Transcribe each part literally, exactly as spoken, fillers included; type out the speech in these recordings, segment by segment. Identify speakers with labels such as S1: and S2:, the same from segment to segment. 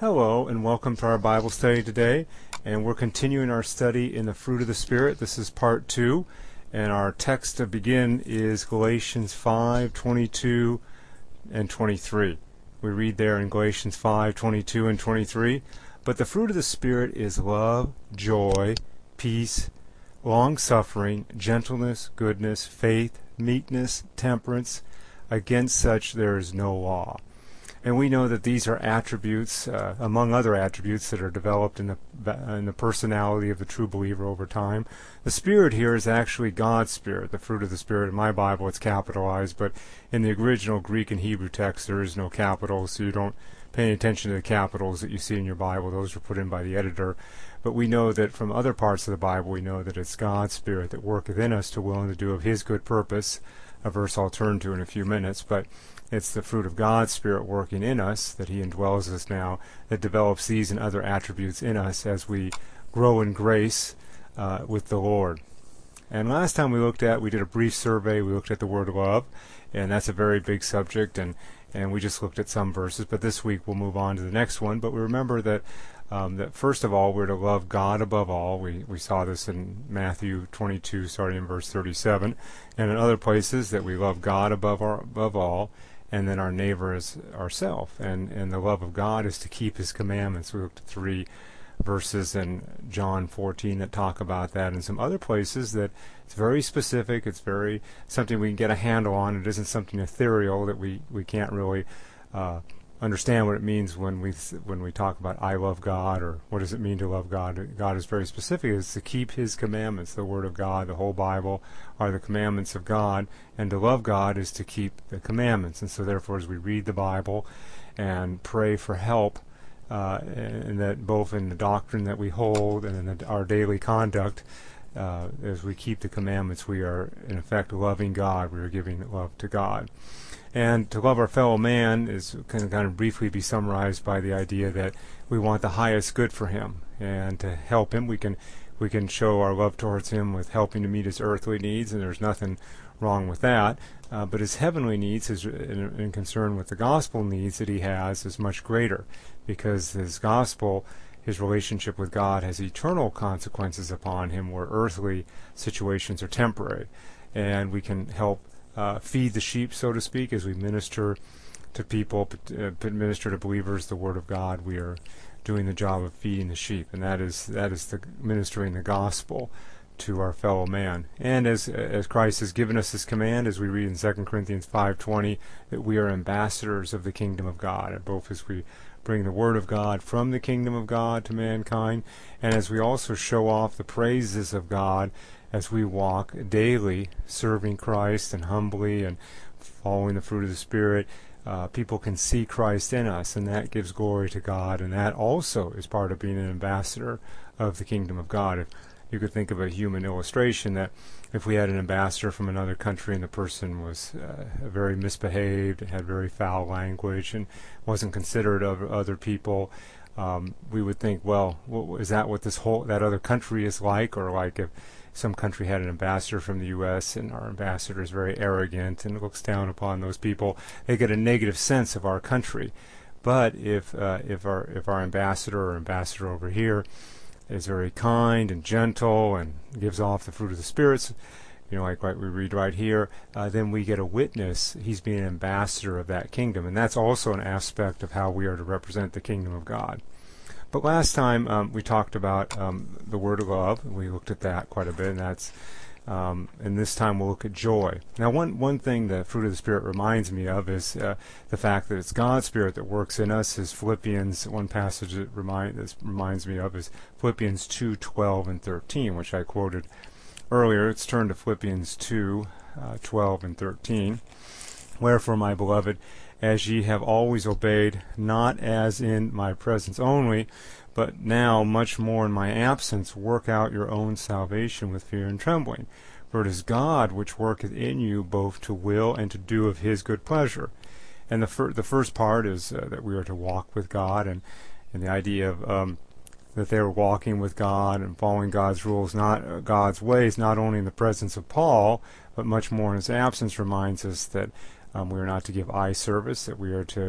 S1: Hello and welcome to our Bible study today, and we're continuing our study in the fruit of the Spirit. This is part two, and our text to begin is Galatians five twenty-two and twenty-three. We read there in Galatians five twenty-two and twenty-three, "But the fruit of the Spirit is love, joy, peace, long-suffering, gentleness, goodness, faith, meekness, temperance. Against such there is no law." And we know that these are attributes, uh, among other attributes, that are developed in the in the personality of the true believer over time. The Spirit here is actually God's Spirit, the fruit of the Spirit. In my Bible, it's capitalized, but in the original Greek and Hebrew text, there is no capital, so you don't pay any attention to the capitals that you see in your Bible. Those were put in by the editor. But we know that from other parts of the Bible, we know that it's God's Spirit that worketh in us to will and to do of His good purpose, a verse I'll turn to in a few minutes. But it's the fruit of God's Spirit working in us, that He indwells us now, that develops these and other attributes in us as we grow in grace uh, with the Lord. And last time we looked at, we did a brief survey, we looked at the word love, and that's a very big subject, and, and we just looked at some verses. But this week we'll move on to the next one. But we remember that Um, that first of all, we're to love God above all. We we saw this in Matthew twenty-two, starting in verse thirty-seven, and in other places that we love God above our, above all, and then our neighbor as ourselves. And and the love of God is to keep His commandments. We looked at three verses in John fourteen that talk about that, and some other places that it's very specific. It's very something we can get a handle on. It isn't something ethereal that we we can't really Uh, understand what it means when we when we talk about I love God, or what does it mean to love God. God is very specific. It's to keep His commandments. The Word of God, the whole Bible, are the commandments of God, and to love God is to keep the commandments. And so therefore, as we read the Bible and pray for help, uh, and that both in the doctrine that we hold and in the, our daily conduct, uh, as we keep the commandments, we are in effect loving God. We are giving love to God. And to love our fellow man is can kind of briefly be summarized by the idea that we want the highest good for him, and to help him, we can we can show our love towards him with helping to meet his earthly needs, and there's nothing wrong with that. Uh, but his heavenly needs, his in, in concern with the gospel needs that he has, is much greater, because his gospel, his relationship with God, has eternal consequences upon him, where earthly situations are temporary, and we can help Uh, feed the sheep, so to speak, as we minister to people, uh, minister to believers the Word of God. We are doing the job of feeding the sheep, and that is that is the ministering the gospel to our fellow man. And as as Christ has given us His command, as we read in Second Corinthians five twenty, that we are ambassadors of the kingdom of God, and both as we bring the Word of God from the kingdom of God to mankind, and as we also show off the praises of God as we walk daily serving Christ and humbly and following the fruit of the Spirit. Uh, people can see Christ in us, and that gives glory to God, and that also is part of being an ambassador of the kingdom of God. If you could think of a human illustration, that if we had an ambassador from another country and the person was uh, very misbehaved, had very foul language, and wasn't considerate of other people, um, we would think, well, is that what this whole that other country is like? Or like if some country had an ambassador from the U S and our ambassador is very arrogant and looks down upon those people, they get a negative sense of our country. But if uh, if our if our ambassador or ambassador over here is very kind and gentle and gives off the fruit of the spirits, you know, like what we read right here, uh, then we get a witness. He's being an ambassador of that kingdom, and that's also an aspect of how we are to represent the kingdom of God. But last time um, we talked about um, the word of love. We looked at that quite a bit, and that's um, and this time we'll look at joy. Now, one one thing the fruit of the Spirit reminds me of is uh, the fact that it's God's Spirit that works in us. Is Philippians, one passage that remind that reminds me of is Philippians two twelve and thirteen, which I quoted earlier. Let's turn to Philippians two uh, twelve and thirteen. "Wherefore, my beloved, as ye have always obeyed, not as in my presence only, but now much more in my absence, work out your own salvation with fear and trembling. For it is God which worketh in you both to will and to do of His good pleasure." And the, fir- the first part is uh, that we are to walk with God, and, and the idea of um, that they were walking with God and following God's rules, not uh, God's ways, not only in the presence of Paul, but much more in his absence, reminds us that Um, we are not to give eye service, that we are to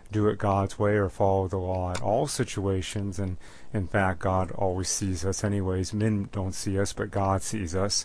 S1: do it God's way or follow the law at all situations. And in fact, God always sees us anyways. Men don't see us, but God sees us.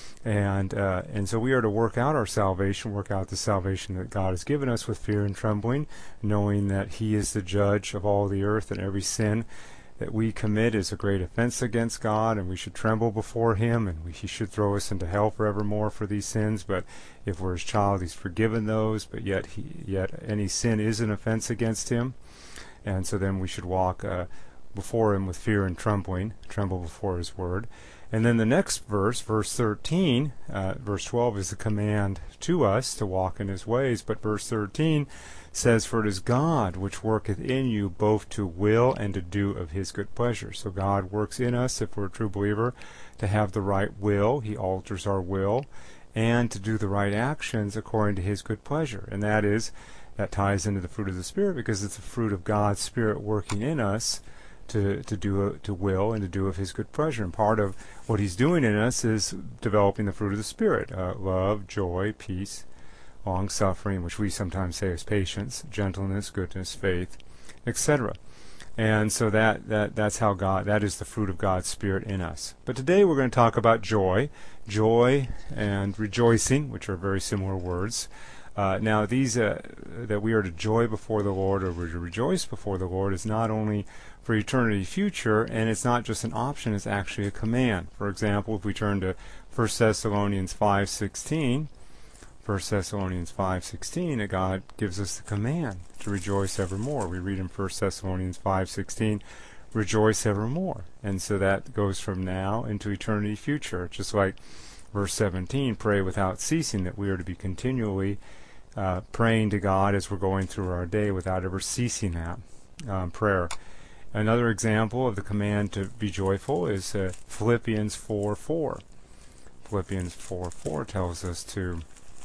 S1: And uh, and so we are to work out our salvation, work out the salvation that God has given us with fear and trembling, knowing that He is the judge of all the earth, and every sin that we commit is a great offense against God, and we should tremble before Him, and we, He should throw us into hell forevermore for these sins. But if we're His child, He's forgiven those, but yet he, yet any sin is an offense against Him. And so then we should walk uh, before Him with fear and trembling, tremble before His word. And then the next verse, verse thirteen, uh, verse twelve is a command to us to walk in His ways, but verse thirteen says, "For it is God which worketh in you both to will and to do of His good pleasure." So God works in us, if we're a true believer, to have the right will. He alters our will, and to do the right actions according to His good pleasure. And that is, that ties into the fruit of the Spirit, because it's the fruit of God's Spirit working in us to to do to will and to do of His good pleasure. And part of what He's doing in us is developing the fruit of the Spirit: uh, love, joy, peace, long suffering, which we sometimes say is patience, gentleness, goodness, faith, et cetera. And so that that that's how God that is the fruit of God's Spirit in us. But today we're going to talk about joy, joy and rejoicing, which are very similar words. Uh, now, these uh, that we are to joy before the Lord, or we're to rejoice before the Lord, is not only for eternity future, and it's not just an option, it's actually a command. For example, if we turn to First Thessalonians five sixteen, First Thessalonians five sixteen, God gives us the command to rejoice evermore. We read in First Thessalonians five sixteen, rejoice evermore. And so that goes from now into eternity future. Just like verse seventeen, pray without ceasing, that we are to be continually uh, praying to God as we're going through our day without ever ceasing that um, prayer. Another example of the command to be joyful is uh, Philippians four four. Philippians four four tells us to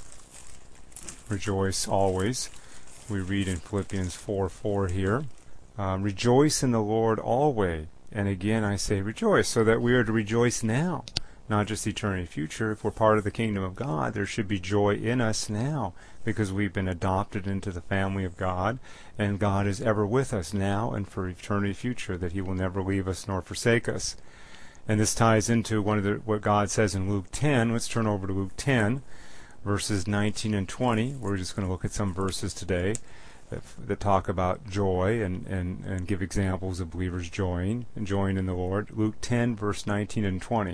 S1: rejoice always. We read in Philippians four four here, uh, rejoice in the Lord always. And again I say rejoice, so that we are to rejoice now, not just eternity future. If we're part of the kingdom of God, there should be joy in us now, because we've been adopted into the family of God, and God is ever with us now and for eternity future, that He will never leave us nor forsake us. And this ties into one of the what God says in Luke ten. Let's turn over to Luke ten, verses nineteen and twenty. We're just going to look at some verses today that, that talk about joy and, and, and give examples of believers joying and joying in the Lord. Luke ten, verse nineteen and twenty.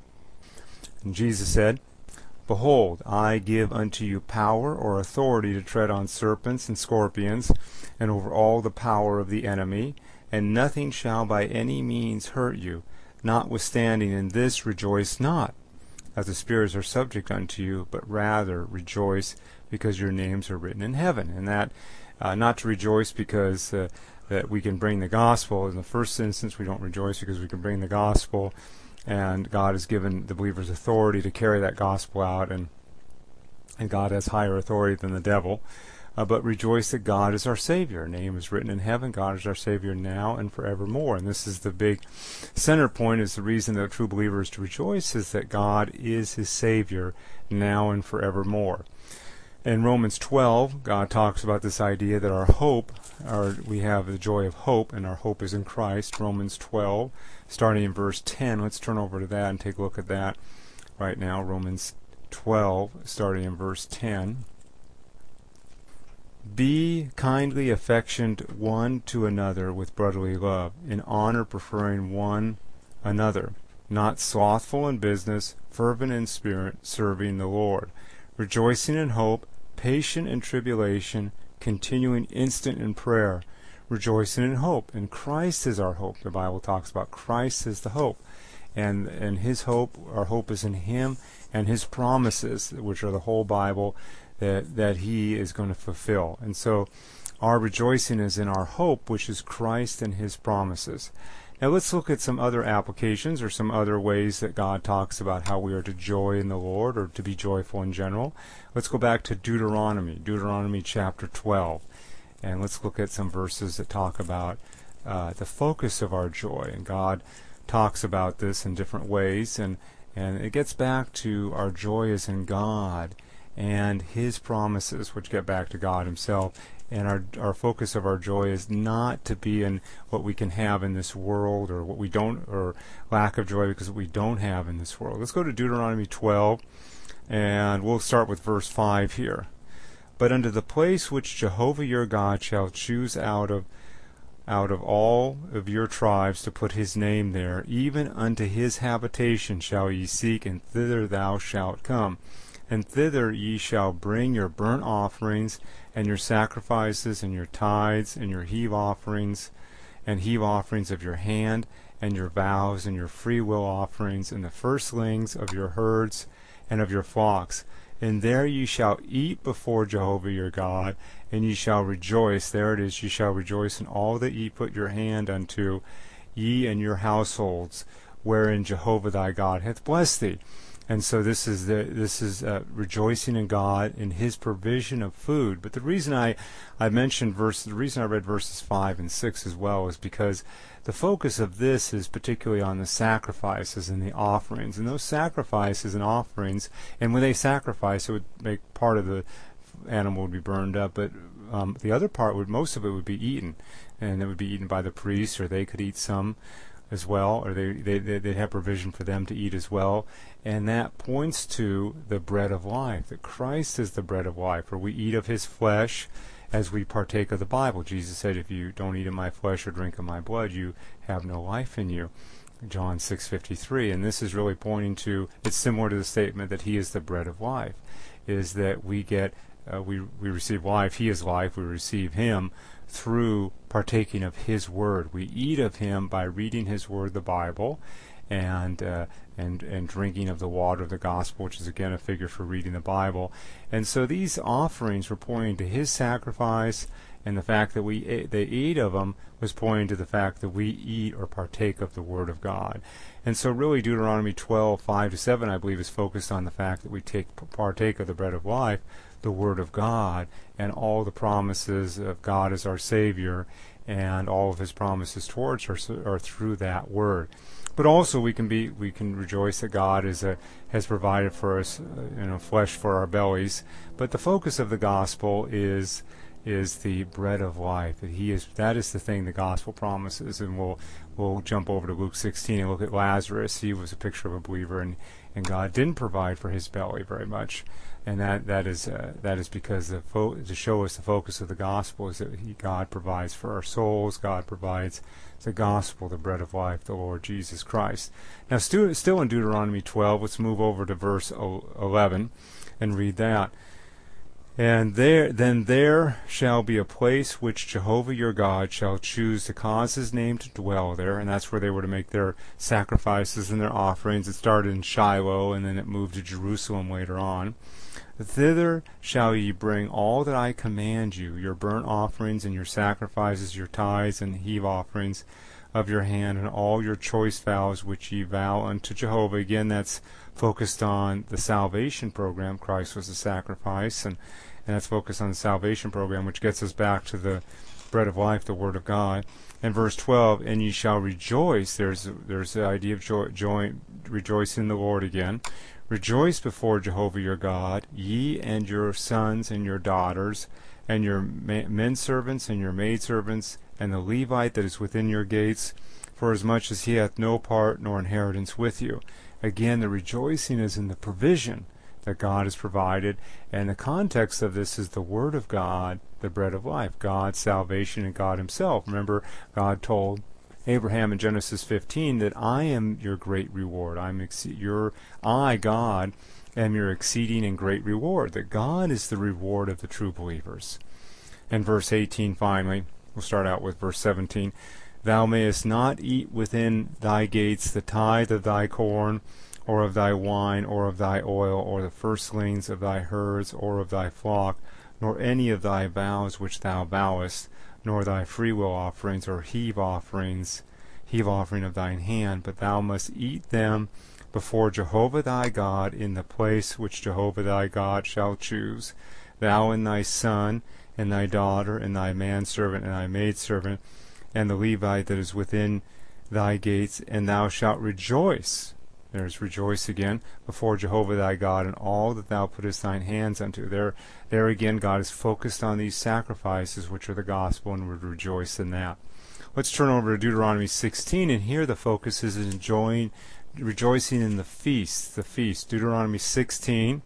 S1: And Jesus said, Behold, I give unto you power or authority to tread on serpents and scorpions, and over all the power of the enemy, and nothing shall by any means hurt you. Notwithstanding in this rejoice not, as the spirits are subject unto you, but rather rejoice because your names are written in heaven. And that, uh, not to rejoice because uh, that we can bring the gospel. In the first instance, we don't rejoice because we can bring the gospel, and God has given the believers authority to carry that gospel out, and and God has higher authority than the devil. Uh, but rejoice that God is our Savior. Our name is written in heaven. God is our Savior now and forevermore. And this is the big center point, is the reason that a true believer is to rejoice, is that God is his Savior now and forevermore. In Romans twelve, God talks about this idea that our hope, our, we have the joy of hope, and our hope is in Christ. Romans twelve, starting in verse ten. Let's turn over to that and take a look at that right now. Romans twelve, starting in verse ten. Be kindly affectioned one to another with brotherly love, in honor preferring one another, not slothful in business, fervent in spirit, serving the Lord, rejoicing in hope, patient in tribulation, continuing instant in prayer, rejoicing in hope. And Christ is our hope. The Bible talks about Christ is the hope. And and his hope, our hope is in him and his promises, which are the whole Bible, that, that he is going to fulfill. And so our rejoicing is in our hope, which is Christ and his promises. Now let's look at some other applications, or some other ways that God talks about how we are to joy in the Lord, or to be joyful in general. Let's go back to Deuteronomy, Deuteronomy chapter twelve. And let's look at some verses that talk about uh, the focus of our joy. And God talks about this in different ways, and, and it gets back to our joy is in God and his promises, which get back to God himself. And our our focus of our joy is not to be in what we can have in this world, or what we don't, or lack of joy because we don't have in this world. Let's go to Deuteronomy twelve, and we'll start with verse five here. But unto the place which Jehovah your God shall choose out of out of all of your tribes to put his name there, even unto his habitation shall ye seek, and thither thou shalt come. And thither ye shall bring your burnt offerings, and your sacrifices, and your tithes, and your heave offerings, and heave offerings of your hand, and your vows, and your freewill offerings, and the firstlings of your herds and of your flocks. And there ye shall eat before Jehovah your God, and ye shall rejoice. There it is, ye shall rejoice in all that ye put your hand unto, ye and your households, wherein Jehovah thy God hath blessed thee. And so this is the, this is uh, rejoicing in God in His provision of food. But the reason I, I mentioned verse, the reason I read verses five and six as well is because the focus of this is particularly on the sacrifices and the offerings. And those sacrifices and offerings, and when they sacrifice, it would make part of the animal would be burned up, but um, the other part would, most of it would be eaten, and it would be eaten by the priest, or they could eat some as well, or they, they, they'd have provision for them to eat as well. And that points to the bread of life, that Christ is the bread of life, for we eat of His flesh as we partake of the Bible. Jesus said, if you don't eat of my flesh or drink of my blood, you have no life in you. John six fifty-three. And this is really pointing to, it's similar to the statement that He is the bread of life, is that we get, uh, we, we receive life, He is life, we receive Him through partaking of His Word. We eat of Him by reading His Word, the Bible, and uh, and and drinking of the water of the gospel, which is again a figure for reading the Bible. And so these offerings were pointing to His sacrifice, and the fact that we ate, they eat of them was pointing to the fact that we eat or partake of the Word of God. And so really Deuteronomy twelve, five to seven, I believe, is focused on the fact that we take partake of the bread of life, the Word of God, and all the promises of God as our Savior, and all of His promises towards us are through that Word. But also we can be we can rejoice that God is a, has provided for us, uh, you know, flesh for our bellies. But the focus of the gospel is is the bread of life. That He is that is the thing the gospel promises. And we'll we'll jump over to Luke sixteen and look at Lazarus. He was a picture of a believer, and, and God didn't provide for his belly very much. And that that is uh, that is because the fo- to show us the focus of the gospel is that he, God provides for our souls. God provides the gospel, the bread of life, the Lord Jesus Christ. Now, stu- still in Deuteronomy twelve, let's move over to verse eleven and read that. And there, then there shall be a place which Jehovah your God shall choose to cause His name to dwell there, and that's where they were to make their sacrifices and their offerings. It started in Shiloh, and then it moved to Jerusalem later on. Thither shall ye bring all that I command you, your burnt offerings and your sacrifices, your tithes and heave offerings of your hand, and all your choice vows which ye vow unto Jehovah. Again, that's focused on the salvation program. Christ was the sacrifice, and, and that's focused on the salvation program, which gets us back to the bread of life, the Word of God. And verse twelve, and ye shall rejoice. There's there's the idea of joy, joy, rejoice in the Lord again. Rejoice before Jehovah your God, ye and your sons and your daughters, and your men servants and your maidservants, and the Levite that is within your gates, for as much as he hath no part nor inheritance with you. Again, the rejoicing is in the provision that God has provided, and the context of this is the Word of God, the bread of life, God's salvation and God Himself. Remember, God told Abraham in Genesis fifteen that I am your great reward. I'm ex- your I, God, am your exceeding and great reward. That God is the reward of the true believers. And verse eighteen, finally, we'll start out with verse seventeen. Thou mayest not eat within thy gates the tithe of thy corn, or of thy wine, or of thy oil, or the firstlings of thy herds, or of thy flock, nor any of thy vows which thou vowest, nor thy freewill offerings, or heave offerings, heave offering of thine hand, but thou must eat them before Jehovah thy God in the place which Jehovah thy God shall choose. Thou and thy son, and thy daughter, and thy manservant, and thy maidservant, and the Levite that is within thy gates, and thou shalt rejoice There's rejoice again before Jehovah thy God in all that thou puttest thine hands unto. There, there again, God is focused on these sacrifices, which are the gospel, and would rejoice in that. Let's turn over to Deuteronomy sixteen, and here the focus is enjoying, rejoicing in the feast. The feast, Deuteronomy sixteen,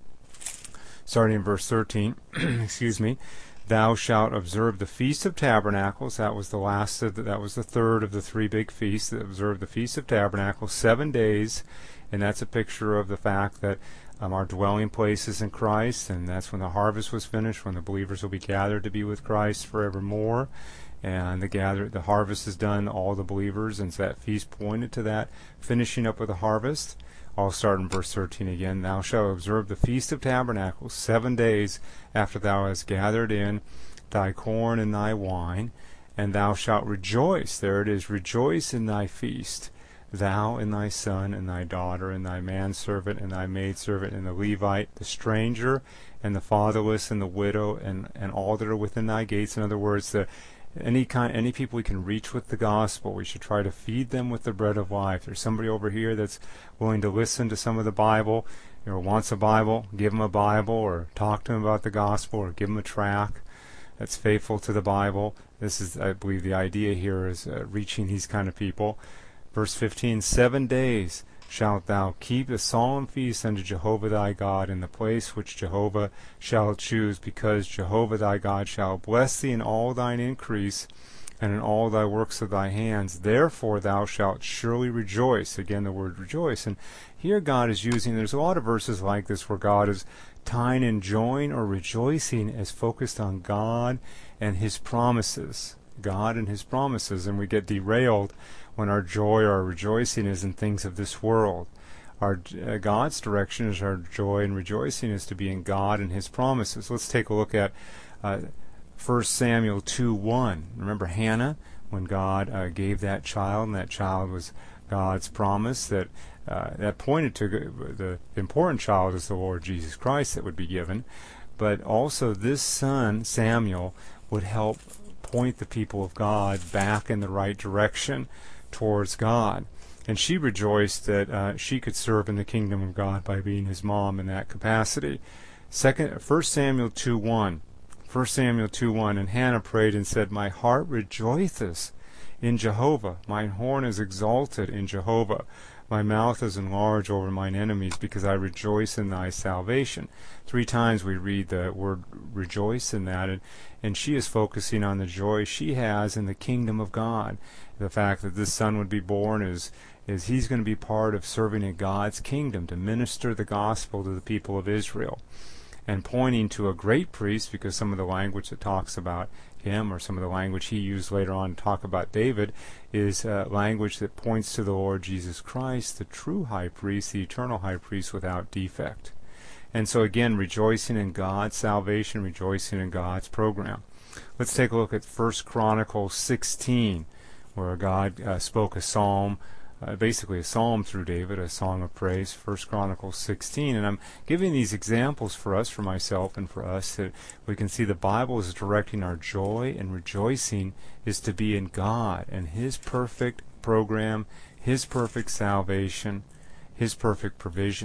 S1: starting in verse thirteen. Excuse me. Thou shalt observe the Feast of Tabernacles. That was the last of the, that was the third of the three big feasts. That observe the Feast of Tabernacles seven days, and that's a picture of the fact that um, our dwelling place is in Christ, and that's when the harvest was finished, when the believers will be gathered to be with Christ forevermore. And the gather, the harvest is done, all the believers, and so that feast pointed to that, finishing up with the harvest. I'll start in verse thirteen again. Thou shalt observe the Feast of Tabernacles seven days after thou hast gathered in thy corn and thy wine, and thou shalt rejoice. There it is, rejoice in thy feast, thou and thy son and thy daughter and thy manservant and thy maidservant and the Levite, the stranger and the fatherless and the widow and, and all that are within thy gates. In other words, the Any kind, any people we can reach with the gospel, we should try to feed them with the bread of life. There's somebody over here that's willing to listen to some of the Bible, or wants a Bible, give them a Bible, or talk to them about the gospel, or give them a tract that's faithful to the Bible. This is, I believe, the idea here is uh, reaching these kind of people. Verse fifteen, seven days shalt thou keep the solemn feast unto Jehovah thy God in the place which Jehovah shall choose, because Jehovah thy God shall bless thee in all thine increase and in all thy works of thy hands. Therefore thou shalt surely rejoice. Again, the word rejoice. And here God is using, there's a lot of verses like this where God is tying enjoying or rejoicing as focused on God and His promises. God and His promises, and we get derailed when our joy or our rejoicing is in things of this world. Our uh, God's direction is our joy and rejoicing is to be in God and His promises. Let's take a look at uh, First Samuel two one. Remember Hannah, when God uh, gave that child, and that child was God's promise that uh, that pointed to the important child is the Lord Jesus Christ that would be given, but also this son Samuel would help point the people of God back in the right direction towards God. And she rejoiced that uh, she could serve in the kingdom of God by being his mom in that capacity. Second, First Samuel two one. First Samuel two one. And Hannah prayed and said, My heart rejoiceth in Jehovah. Mine horn is exalted in Jehovah. My mouth is enlarged over mine enemies, because I rejoice in thy salvation. Three times we read the word rejoice in that, and, and she is focusing on the joy she has in the kingdom of God. The fact that this son would be born is, is he's going to be part of serving in God's kingdom, to minister the gospel to the people of Israel. And pointing to a great priest, because some of the language that talks about him, or some of the language he used later on to talk about David, is uh, language that points to the Lord Jesus Christ, the true high priest, the eternal high priest without defect. And so again, rejoicing in God's salvation, rejoicing in God's program. Let's take a look at First Chronicles sixteen, where God uh, spoke a psalm, uh, basically a psalm through David, a song of praise. First Chronicles sixteen. And I'm giving these examples for us, for myself and for us, that we can see the Bible is directing our joy and rejoicing is to be in God and His perfect program, His perfect salvation, His perfect provision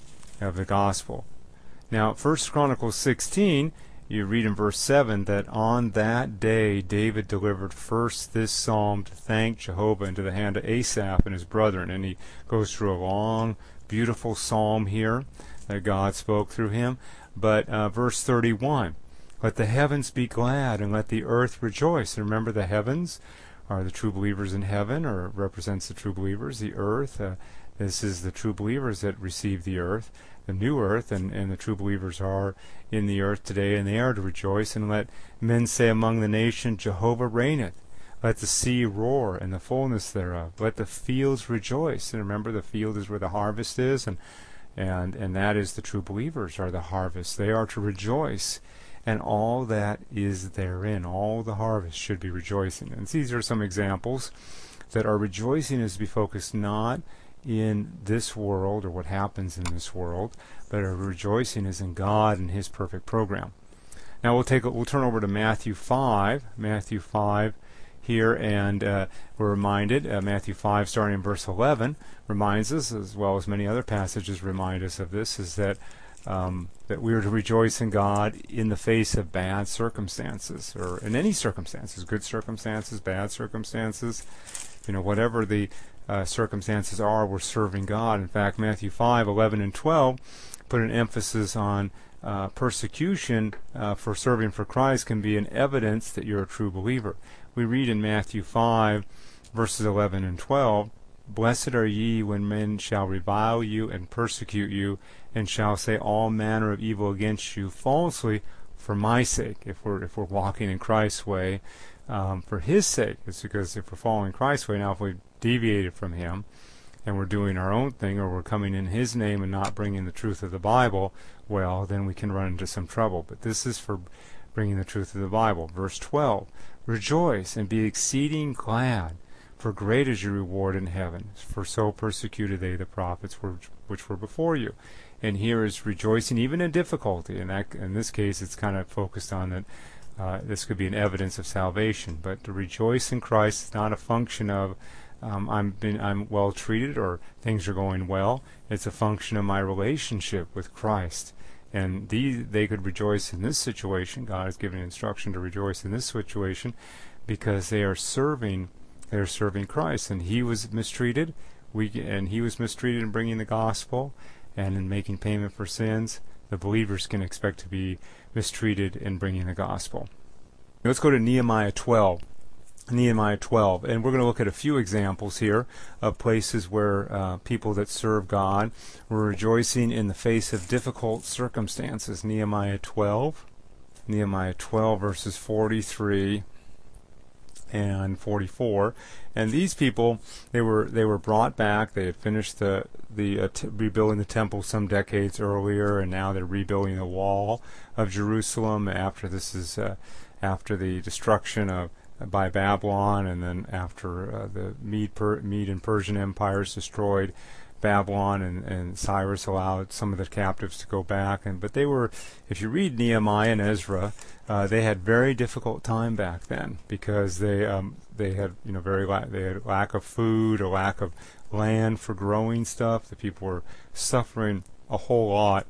S1: of the gospel. Now, First Chronicles sixteen, you read in verse seven that on that day David delivered first this psalm to thank Jehovah into the hand of Asaph and his brethren. And he goes through a long, beautiful psalm here that God spoke through him. But uh, verse thirty-one, let the heavens be glad and let the earth rejoice. And remember, the heavens are the true believers in heaven, or represents the true believers. The earth, uh, this is the true believers that receive the earth, the new earth, and, and the true believers are in the earth today, and they are to rejoice. And let men say among the nations, Jehovah reigneth. Let the sea roar and the fullness thereof. Let the fields rejoice. And remember, the field is where the harvest is, and and and that is the true believers are the harvest. They are to rejoice, and all that is therein, all the harvest should be rejoicing. And these are some examples that our rejoicing is to be focused not in this world or what happens in this world, but our rejoicing is in God and His perfect program. Now we'll take a, we'll turn over to Matthew five. Matthew five. here, and uh, we're reminded, uh, Matthew five, starting in verse eleven, reminds us, as well as many other passages remind us of this, is that um, that we are to rejoice in God in the face of bad circumstances, or in any circumstances, good circumstances, bad circumstances, you know, whatever the uh, circumstances are, we're serving God. In fact, Matthew five, eleven, and twelve put an emphasis on uh, persecution uh, for serving for Christ can be an evidence that you're a true believer. We read in Matthew five, verses eleven and twelve, "Blessed are ye when men shall revile you and persecute you, and shall say all manner of evil against you falsely for my sake." If we're if we're walking in Christ's way, um, for His sake. It's because if we're following Christ's way, now if we deviated from Him and we're doing our own thing, or we're coming in His name and not bringing the truth of the Bible, well, then we can run into some trouble. But this is for bringing the truth of the Bible. Verse twelve, "Rejoice and be exceeding glad, for great is your reward in heaven. For so persecuted they the prophets were, which were before you." And here is rejoicing even in difficulty. And that, in this case, it's kind of focused on that uh, this could be an evidence of salvation. But to rejoice in Christ is not a function of um, I'm been I'm well treated or things are going well. It's a function of my relationship with Christ. And these, they could rejoice in this situation. God has given instruction to rejoice in this situation because they are serving. They are serving Christ, and He was mistreated. We and He was mistreated in bringing the gospel and in making payment for sins. The believers can expect to be mistreated in bringing the gospel. Let's go to Nehemiah twelve. Nehemiah twelve, and we're going to look at a few examples here of places where uh, people that serve God were rejoicing in the face of difficult circumstances. Nehemiah twelve, Nehemiah twelve, verses forty-three and forty-four. And these people, they were they were brought back. They had finished the the uh, t- rebuilding the temple some decades earlier, and now they're rebuilding the wall of Jerusalem after this is uh, after the destruction of by Babylon, and then after uh, the Mede, per- Mede and Persian empires destroyed Babylon, and, and Cyrus allowed some of the captives to go back. And but they were, if you read Nehemiah and Ezra, uh, they had very difficult time back then because they um, they had you know very la- they had lack of food, a lack of land for growing stuff. The people were suffering a whole lot,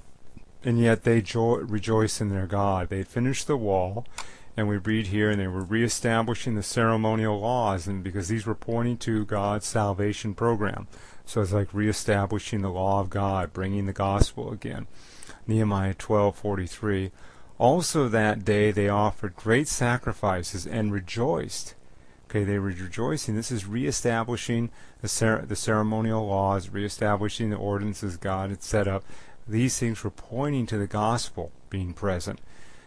S1: and yet they jo- rejoiced in their God. They had finished the wall. And we read here, and they were reestablishing the ceremonial laws, and because these were pointing to God's salvation program. So it's like reestablishing the law of God, bringing the gospel again. Nehemiah twelve forty-three. "Also that day they offered great sacrifices and rejoiced." Okay, they were rejoicing. This is reestablishing the, cer- the ceremonial laws, reestablishing the ordinances God had set up. These things were pointing to the gospel being present.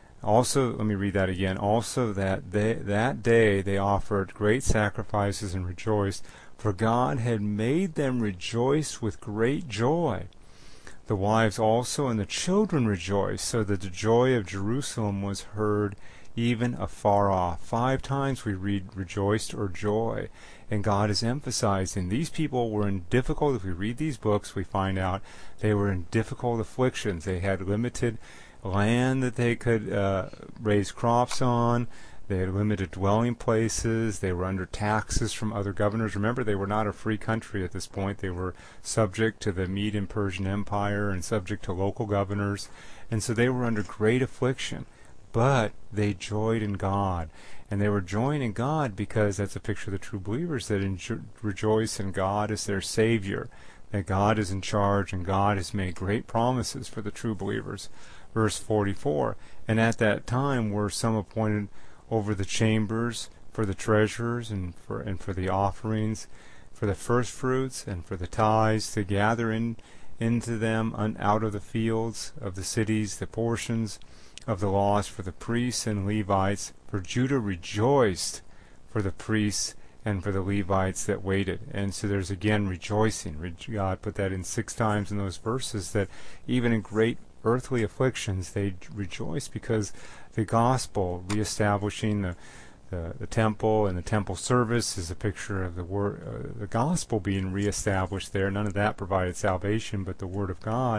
S1: Also, let me read that again. "Also that they, that day they offered great sacrifices and rejoiced, for God had made them rejoice with great joy. The wives also and the children rejoiced, so that the joy of Jerusalem was heard even afar off." Five times we read rejoiced or joy, and God is emphasizing these people were in difficult, if we read these books, we find out they were in difficult afflictions. They had limited land that they could uh, raise crops on. They had limited dwelling places. They were under taxes from other governors. Remember, they were not a free country at this point. They were subject to the Mede and Persian Empire and subject to local governors. And so they were under great affliction. But they joyed in God. And they were joying in God because that's a picture of the true believers that enjo- rejoice in God as their Savior, that God is in charge and God has made great promises for the true believers. Verse forty-four, "And at that time were some appointed over the chambers for the treasurers and for and for the offerings, for the first fruits and for the tithes, to gather in into them un, out of the fields of the cities the portions of the laws for the priests and Levites. For Judah rejoiced for the priests and for the Levites that waited." And so there's again rejoicing. God put that in six times in those verses, that even in great earthly afflictions they rejoice because the gospel, reestablishing the, the the temple and the temple service, is a picture of the word, uh, the gospel being reestablished there. None of that provided salvation, but the word of God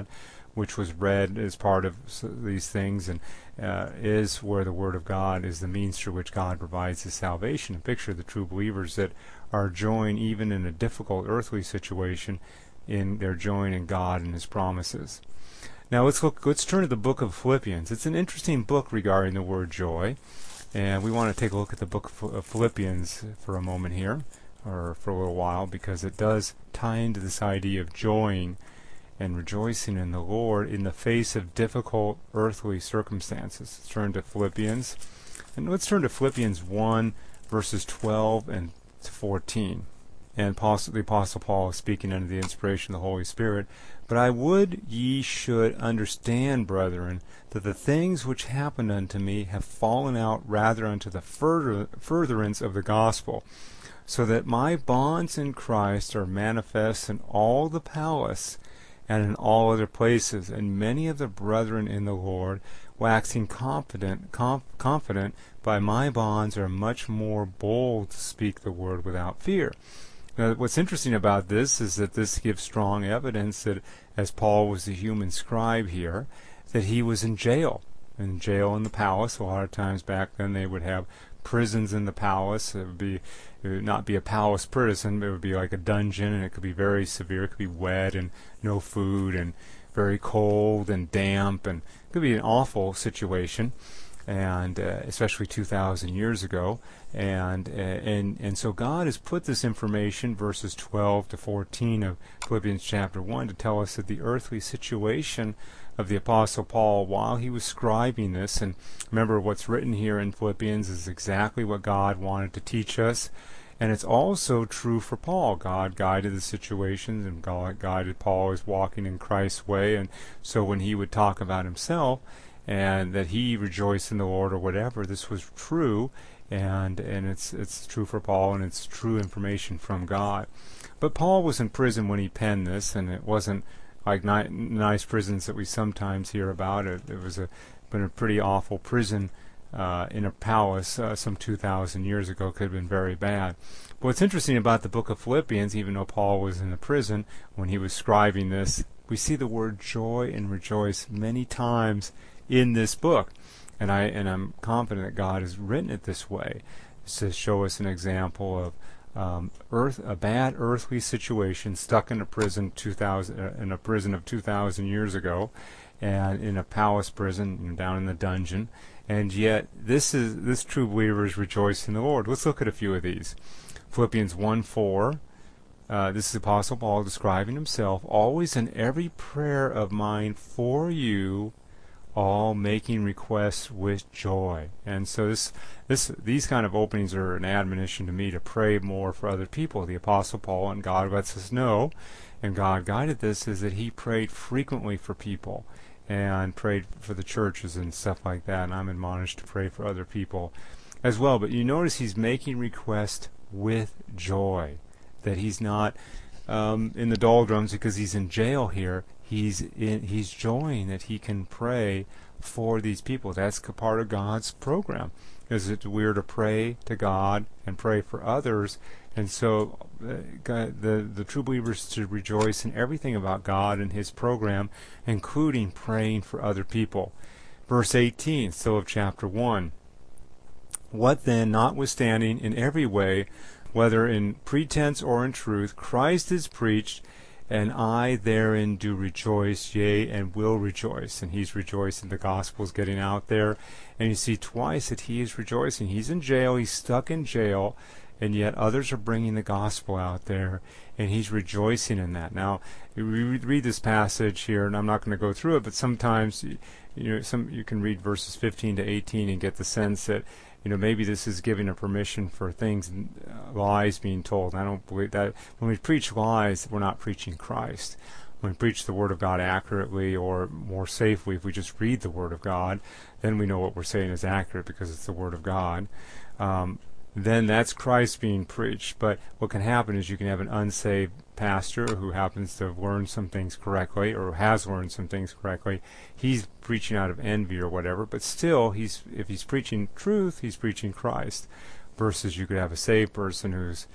S1: which was read as part of these things, and uh, is where the Word of God is the means through which God provides His salvation. A picture of the true believers that are joined even in a difficult earthly situation in their join in God and His promises. Now let's look. Let's turn to the book of Philippians. It's an interesting book regarding the word joy, and we want to take a look at the book of Philippians for a moment here, or for a little while, because it does tie into this idea of joying and rejoicing in the Lord in the face of difficult earthly circumstances. Let's turn to Philippians, and let's turn to Philippians one, verses twelve and fourteen. And the Apostle Paul is speaking under the inspiration of the Holy Spirit. But I would ye should understand, brethren, that the things which happened unto me have fallen out rather unto the further, furtherance of the gospel, so that my bonds in Christ are manifest in all the palace and in all other places, and many of the brethren in the Lord, waxing confident, conf- confident by my bonds, are much more bold to speak the word without fear. Now, what's interesting about this is that this gives strong evidence that, as Paul was the human scribe here, that he was in jail. In jail in the palace. A lot of times back then they would have prisons in the palace. It would be it would not be a palace prison, but it would be like a dungeon, and it could be very severe. It could be wet and no food and very cold and damp, and it could be an awful situation. And uh, especially two thousand years ago, and uh, and and so God has put this information, verses twelve to fourteen of Philippians chapter one, to tell us that the earthly situation of the Apostle Paul while he was scribing this, and remember what's written here in Philippians is exactly what God wanted to teach us, and it's also true for Paul. God guided the situations, and God guided Paul as walking in Christ's way, and so when he would talk about himself, and that he rejoiced in the Lord or whatever, this was true, and and it's it's true for Paul, and it's true information from God. But Paul was in prison when he penned this, and it wasn't like ni- nice prisons that we sometimes hear about. It, it was a been a pretty awful prison uh, in a palace uh, some two thousand years ago. Could have been very bad. But what's interesting about the book of Philippians, even though Paul was in the prison when he was scribing this, we see the word joy and rejoice many times in this book, and I and I'm confident that God has written it this way to show us an example of um, earth a bad earthly situation, stuck in a prison two thousand uh, in a prison of two thousand years ago, and in a palace prison, you know, down in the dungeon, and yet this is this true believers rejoice in the Lord. Let's look at a few of these. Philippians one four. Uh, this is Apostle Paul describing himself, always in every prayer of mine for you, all making requests with joy. And so this, this, these kind of openings are an admonition to me to pray more for other people. The Apostle Paul, and God lets us know, and God guided this, is that he prayed frequently for people and prayed for the churches and stuff like that. And I'm admonished to pray for other people as well. But you notice he's making requests with joy, that he's not um, in the doldrums because he's in jail here. He's in, he's joying that he can pray for these people. That's part of God's program, is that we're to pray to God and pray for others. And so uh, God, the, the true believers to rejoice in everything about God and his program, including praying for other people. Verse eighteen, still of chapter one. What then, notwithstanding in every way, whether in pretense or in truth, Christ is preached, and I therein do rejoice, yea, and will rejoice. And he's rejoicing. The gospel's getting out there. And you see twice that he is rejoicing. He's in jail. He's stuck in jail. And yet others are bringing the gospel out there. And he's rejoicing in that. Now, we read this passage here, and I'm not going to go through it, but sometimes you know, some you can read verses fifteen to eighteen and get the sense that, you know, maybe this is giving a permission for things, uh, lies being told. I don't believe that. When we preach lies, we're not preaching Christ. When we preach the Word of God accurately, or more safely, if we just read the Word of God, then we know what we're saying is accurate because it's the Word of God. Um, then that's Christ being preached. But what can happen is you can have an unsaved pastor who happens to have learned some things correctly, or has learned some things correctly. He's preaching out of envy or whatever, but still, he's if he's preaching truth, he's preaching Christ. Versus you could have a saved person who's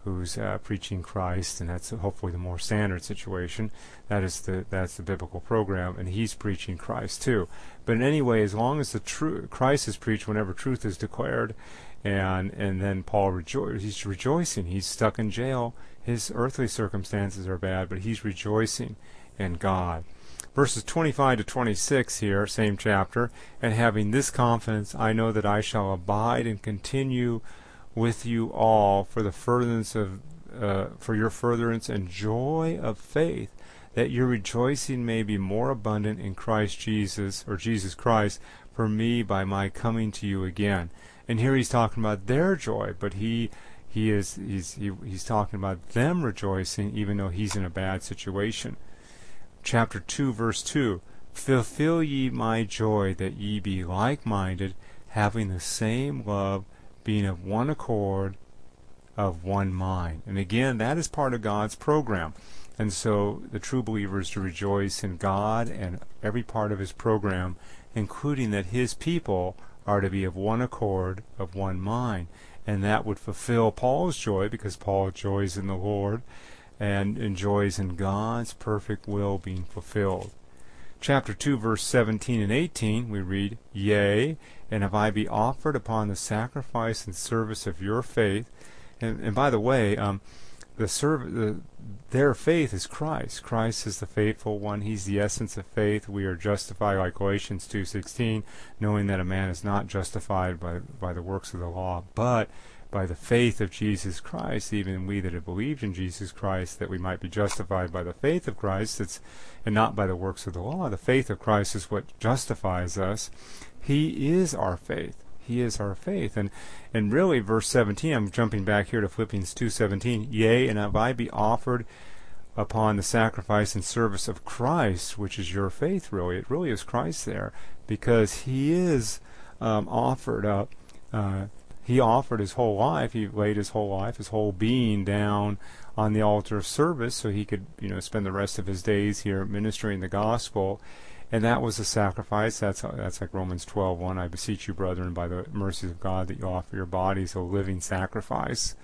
S1: who's uh, preaching Christ, and that's hopefully the more standard situation. That is the that's the biblical program, and he's preaching Christ too. But in any way, as long as the truth Christ is preached, whenever truth is declared, and and then Paul rejo- he's rejoicing. He's stuck in jail. His earthly circumstances are bad, but he's rejoicing in God. Verses twenty-five to twenty-six here, same chapter. And having this confidence, I know that I shall abide and continue with you all for the furtherance of, uh, for your furtherance and joy of faith, that your rejoicing may be more abundant in Christ Jesus, or Jesus Christ, for me by my coming to you again. And here he's talking about their joy, but he he is he's he, he's talking about them rejoicing, even though he's in a bad situation. Chapter two, verse two: Fulfill ye my joy, that ye be like-minded, having the same love, being of one accord, of one mind. And again, that is part of God's program. And so the true believer is to rejoice in God and every part of his program, including that his people are to be of one accord, of one mind. And that would fulfill Paul's joy, because Paul joys in the Lord and enjoys in God's perfect will being fulfilled. Chapter two, verse seventeen and eighteen, we read, Yea, and if I be offered upon the sacrifice and service of your faith, and, and by the way, um, the, serv- the their faith is Christ. Christ is the faithful one. He's the essence of faith. We are justified, like Galatians two sixteen, knowing that a man is not justified by by the works of the law, but by the faith of Jesus Christ. Even we that have believed in Jesus Christ, that we might be justified by the faith of Christ, it's, and not by the works of the law. The faith of Christ is what justifies us. He is our faith. He is our faith. And and really, verse seventeen, I'm jumping back here to Philippians two seventeen, Yea, and if I be offered upon the sacrifice and service of Christ, which is your faith, really. It really is Christ there, because he is um, offered up. Uh, he offered his whole life. He laid his whole life, his whole being down on the altar of service, so he could, you know, spend the rest of his days here ministering the gospel. And that was a sacrifice. That's that's like Romans twelve one. I beseech you, brethren, by the mercies of God, that you offer your bodies a living sacrifice.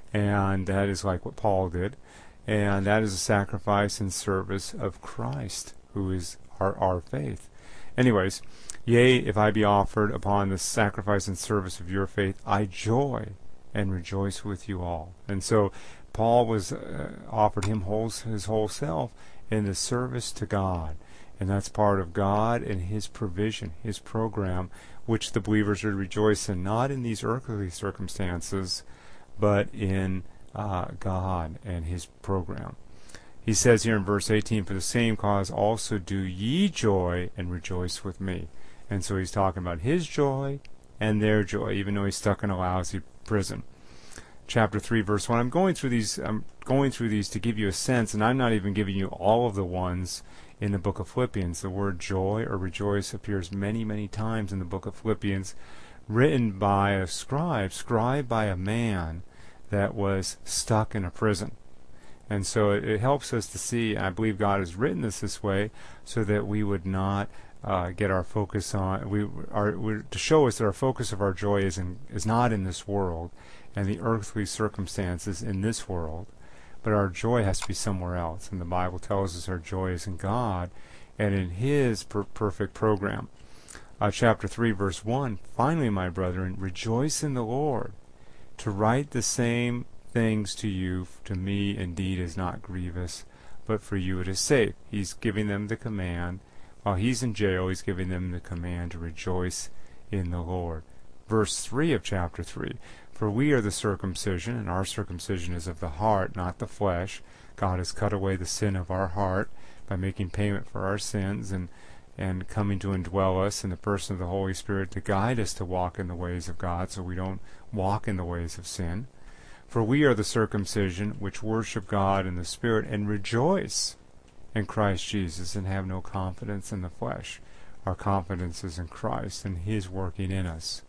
S1: And that is like what Paul did. And that is a sacrifice in service of Christ, who is our, our faith. Anyways, yea, if I be offered upon the sacrifice and service of your faith, I joy and rejoice with you all. And so Paul was uh, offered him whole, his whole self in the service to God. And that's part of God and his provision, his program, which the believers are to rejoice in, not in these earthly circumstances, but in uh, God and his program. He says here in verse eighteen, For the same cause also do ye joy and rejoice with me. And so he's talking about his joy and their joy, even though he's stuck in a lousy prison. Chapter three, verse one. I'm going through these. I'm going through these to give you a sense, and I'm not even giving you all of the ones in the book of Philippians. The word joy or rejoice appears many, many times in the book of Philippians, written by a scribe, scribed by a man that was stuck in a prison. And so it, it helps us to see, and I believe God has written this this way, so that we would not uh, get our focus on, we are we, to show us that our focus of our joy is in, is not in this world and the earthly circumstances in this world, but our joy has to be somewhere else. And the Bible tells us our joy is in God and in his per- perfect program. Uh, chapter three, verse one, Finally, my brethren, rejoice in the Lord. To write the same things to you, to me indeed is not grievous, but for you it is safe. He's giving them the command. While he's in jail, he's giving them the command to rejoice in the Lord. Verse three of chapter three, For we are the circumcision, and our circumcision is of the heart, not the flesh. God has cut away the sin of our heart by making payment for our sins, and and coming to indwell us in the person of the Holy Spirit to guide us to walk in the ways of God, so we don't walk in the ways of sin. For we are the circumcision which worship God in the Spirit and rejoice in Christ Jesus, and have no confidence in the flesh. Our confidence is in Christ and his working in us.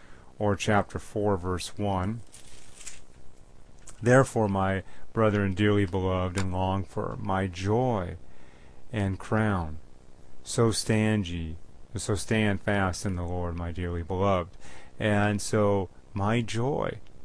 S1: Or chapter four, verse one, Therefore, my brethren dearly beloved and longed for, my joy and crown, so stand ye, so stand fast in the Lord, my dearly beloved. And so my joy,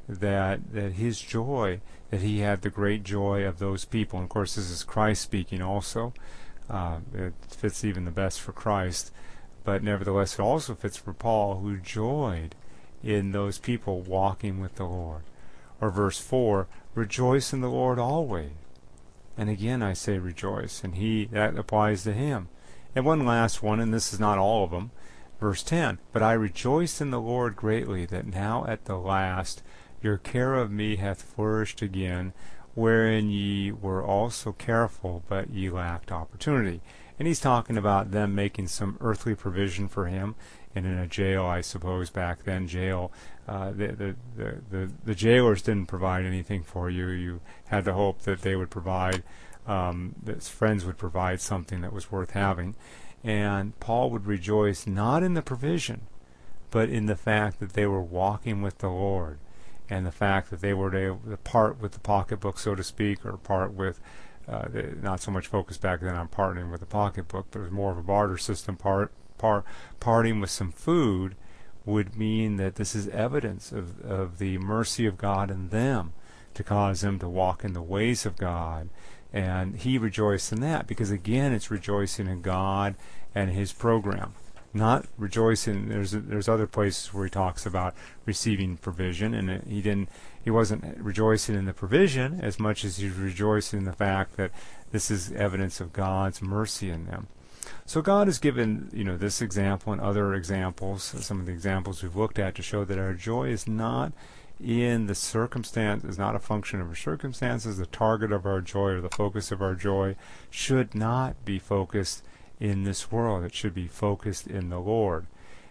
S1: that that his joy, that he had the great joy of those people. And of course, this is Christ speaking also. Uh, it fits even the best for Christ, but nevertheless it also fits for Paul, who joyed in those people walking with the Lord. Or verse four, rejoice in the Lord always. And again I say rejoice, and he, that applies to him. And one last one, and this is not all of them, verse ten, but I rejoice in the Lord greatly, that now at the last your care of me hath flourished again, wherein ye were also careful, but ye lacked opportunity. And he's talking about them making some earthly provision for him. And in a jail, I suppose back then, jail, uh, the, the, the, the, the jailers didn't provide anything for you. You had to hope that they would provide, um, that his friends would provide something that was worth having. And Paul would rejoice not in the provision, but in the fact that they were walking with the Lord, and the fact that they were able to part with the pocketbook, so to speak, or part with, uh, the, not so much focused back then on partnering with the pocketbook, but it was more of a barter system. Part, part, parting with some food would mean that this is evidence of, of the mercy of God in them, to cause them to walk in the ways of God. And he rejoiced in that, because again, it's rejoicing in God and his program. Not rejoicing. There's there's other places where he talks about receiving provision, and it, he didn't. He wasn't rejoicing in the provision as much as he's rejoicing in the fact that this is evidence of God's mercy in them. So God has given, you know, this example and other examples, some of the examples we've looked at, to show that our joy is not in the circumstance, is not a function of our circumstances. The target of our joy, or the focus of our joy, should not be focused in this world. It should be focused in the Lord,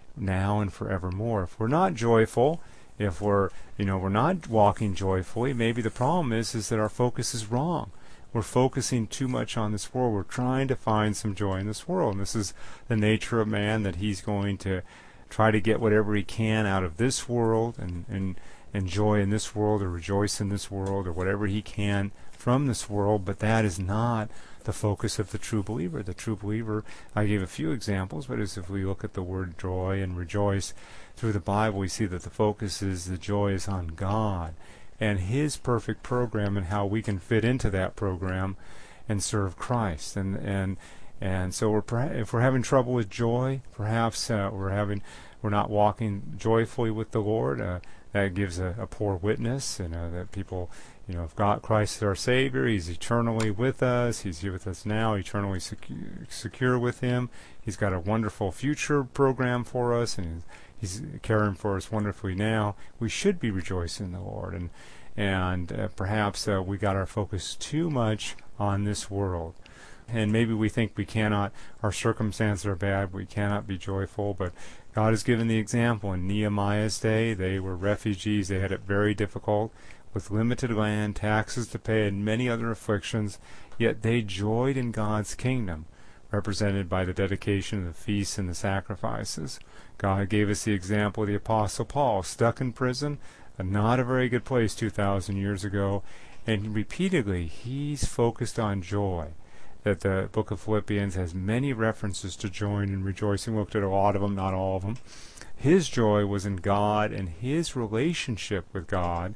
S1: now and forevermore. If we're not joyful, if we're, you know, we're not walking joyfully, maybe the problem is is that our focus is wrong. We're focusing too much on this world. We're trying to find some joy in this world. And this is the nature of man, that he's going to try to get whatever he can out of this world, and, and enjoy in this world, or rejoice in this world, or whatever he can from this world. But that is not the focus of the true believer. The true believer, I gave a few examples, but as if we look at the word joy and rejoice through the Bible, we see that the focus is, the joy is on God and his perfect program, and how we can fit into that program and serve Christ. And and and so we're if we're having trouble with joy, perhaps uh, we're having we're not walking joyfully with the Lord. Uh, that gives a, a poor witness, and uh, that people, you know, if God, Christ is our Savior, he's eternally with us, he's here with us now, eternally secu- secure with him, he's got a wonderful future program for us, and he's caring for us wonderfully now. We should be rejoicing in the Lord. And and uh, perhaps uh, we got our focus too much on this world. And maybe we think we cannot, our circumstances are bad, we cannot be joyful, but God has given the example. In Nehemiah's day, they were refugees, they had it very difficult, with limited land, taxes to pay, and many other afflictions, yet they joyed in God's kingdom, represented by the dedication of the feasts and the sacrifices. God gave us the example of the Apostle Paul, stuck in prison, not a very good place two thousand years ago, and repeatedly he's focused on joy. That the book of Philippians has many references to joy and rejoicing. We looked at a lot of them, not all of them. His joy was in God and his relationship with God,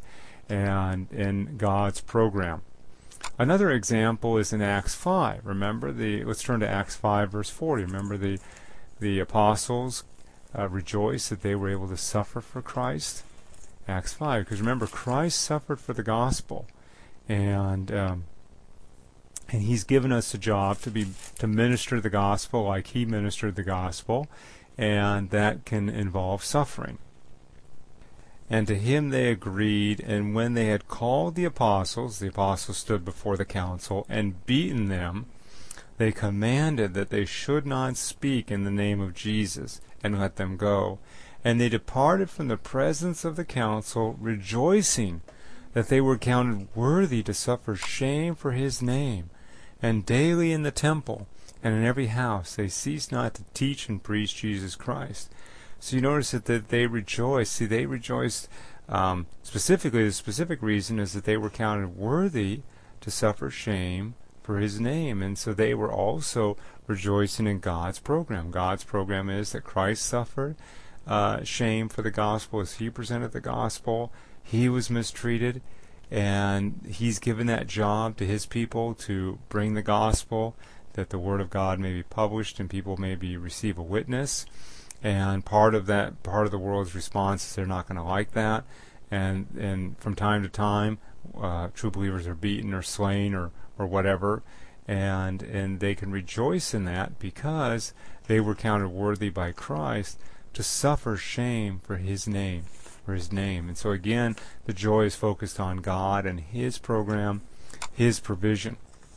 S1: and in God's program. Another example is in Acts five. Remember the let's turn to Acts five verse forty. Remember the the apostles uh, rejoiced that they were able to suffer for Christ. Acts five, because remember, Christ suffered for the gospel, and um, and he's given us a job to be to minister the gospel like he ministered the gospel, and that can involve suffering. And to him they agreed, and when they had called the apostles, the apostles stood before the council, and beaten them, they commanded that they should not speak in the name of Jesus, and let them go. And they departed from the presence of the council, rejoicing that they were counted worthy to suffer shame for his name. And daily in the temple and in every house they ceased not to teach and preach Jesus Christ. So you notice that, that they rejoiced. See, they rejoiced um, specifically, the specific reason is that they were counted worthy to suffer shame for his name. And so they were also rejoicing in God's program. God's program is that Christ suffered uh, shame for the gospel as he presented the gospel, he was mistreated, and he's given that job to his people to bring the gospel, that the word of God may be published and people may be receive a witness. And part of that, part of the world's response is they're not going to like that. And and from time to time, uh, true believers are beaten or slain or, or whatever. And and they can rejoice in that because they were counted worthy by Christ to suffer shame for his name, for his name. And so again, the joy is focused on God and his program, his provision,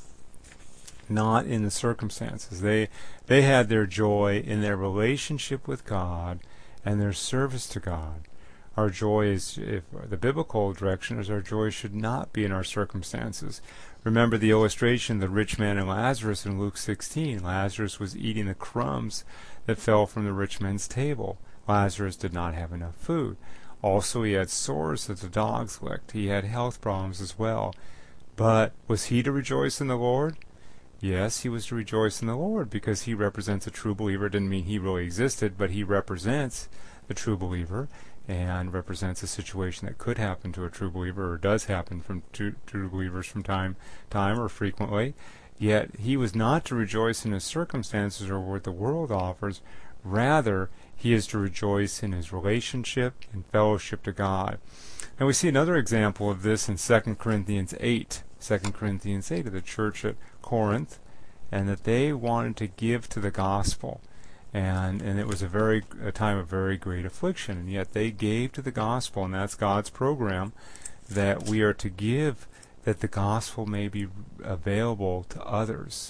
S1: not in the circumstances. They they had their joy in their relationship with God and their service to God. Our joy is, if the biblical direction is, our joy should not be in our circumstances. Remember the illustration, the rich man and Lazarus in Luke sixteen. Lazarus was eating the crumbs that fell from the rich man's table. Lazarus did not have enough food. Also, he had sores that the dogs licked. He had health problems as well. But was he to rejoice in the Lord? Yes, he was to rejoice in the Lord because he represents a true believer. It didn't mean he really existed, but he represents the true believer and represents a situation that could happen to a true believer, or does happen from true, true believers from time time or frequently. Yet he was not to rejoice in his circumstances or what the world offers. Rather, he is to rejoice in his relationship and fellowship to God. And we see another example of this in Second Corinthians eight. Second Corinthians eight, of the church at Corinth, and that they wanted to give to the gospel. And and it was a very a time of very great affliction, and yet they gave to the gospel, and that's God's program, that we are to give that the gospel may be available to others,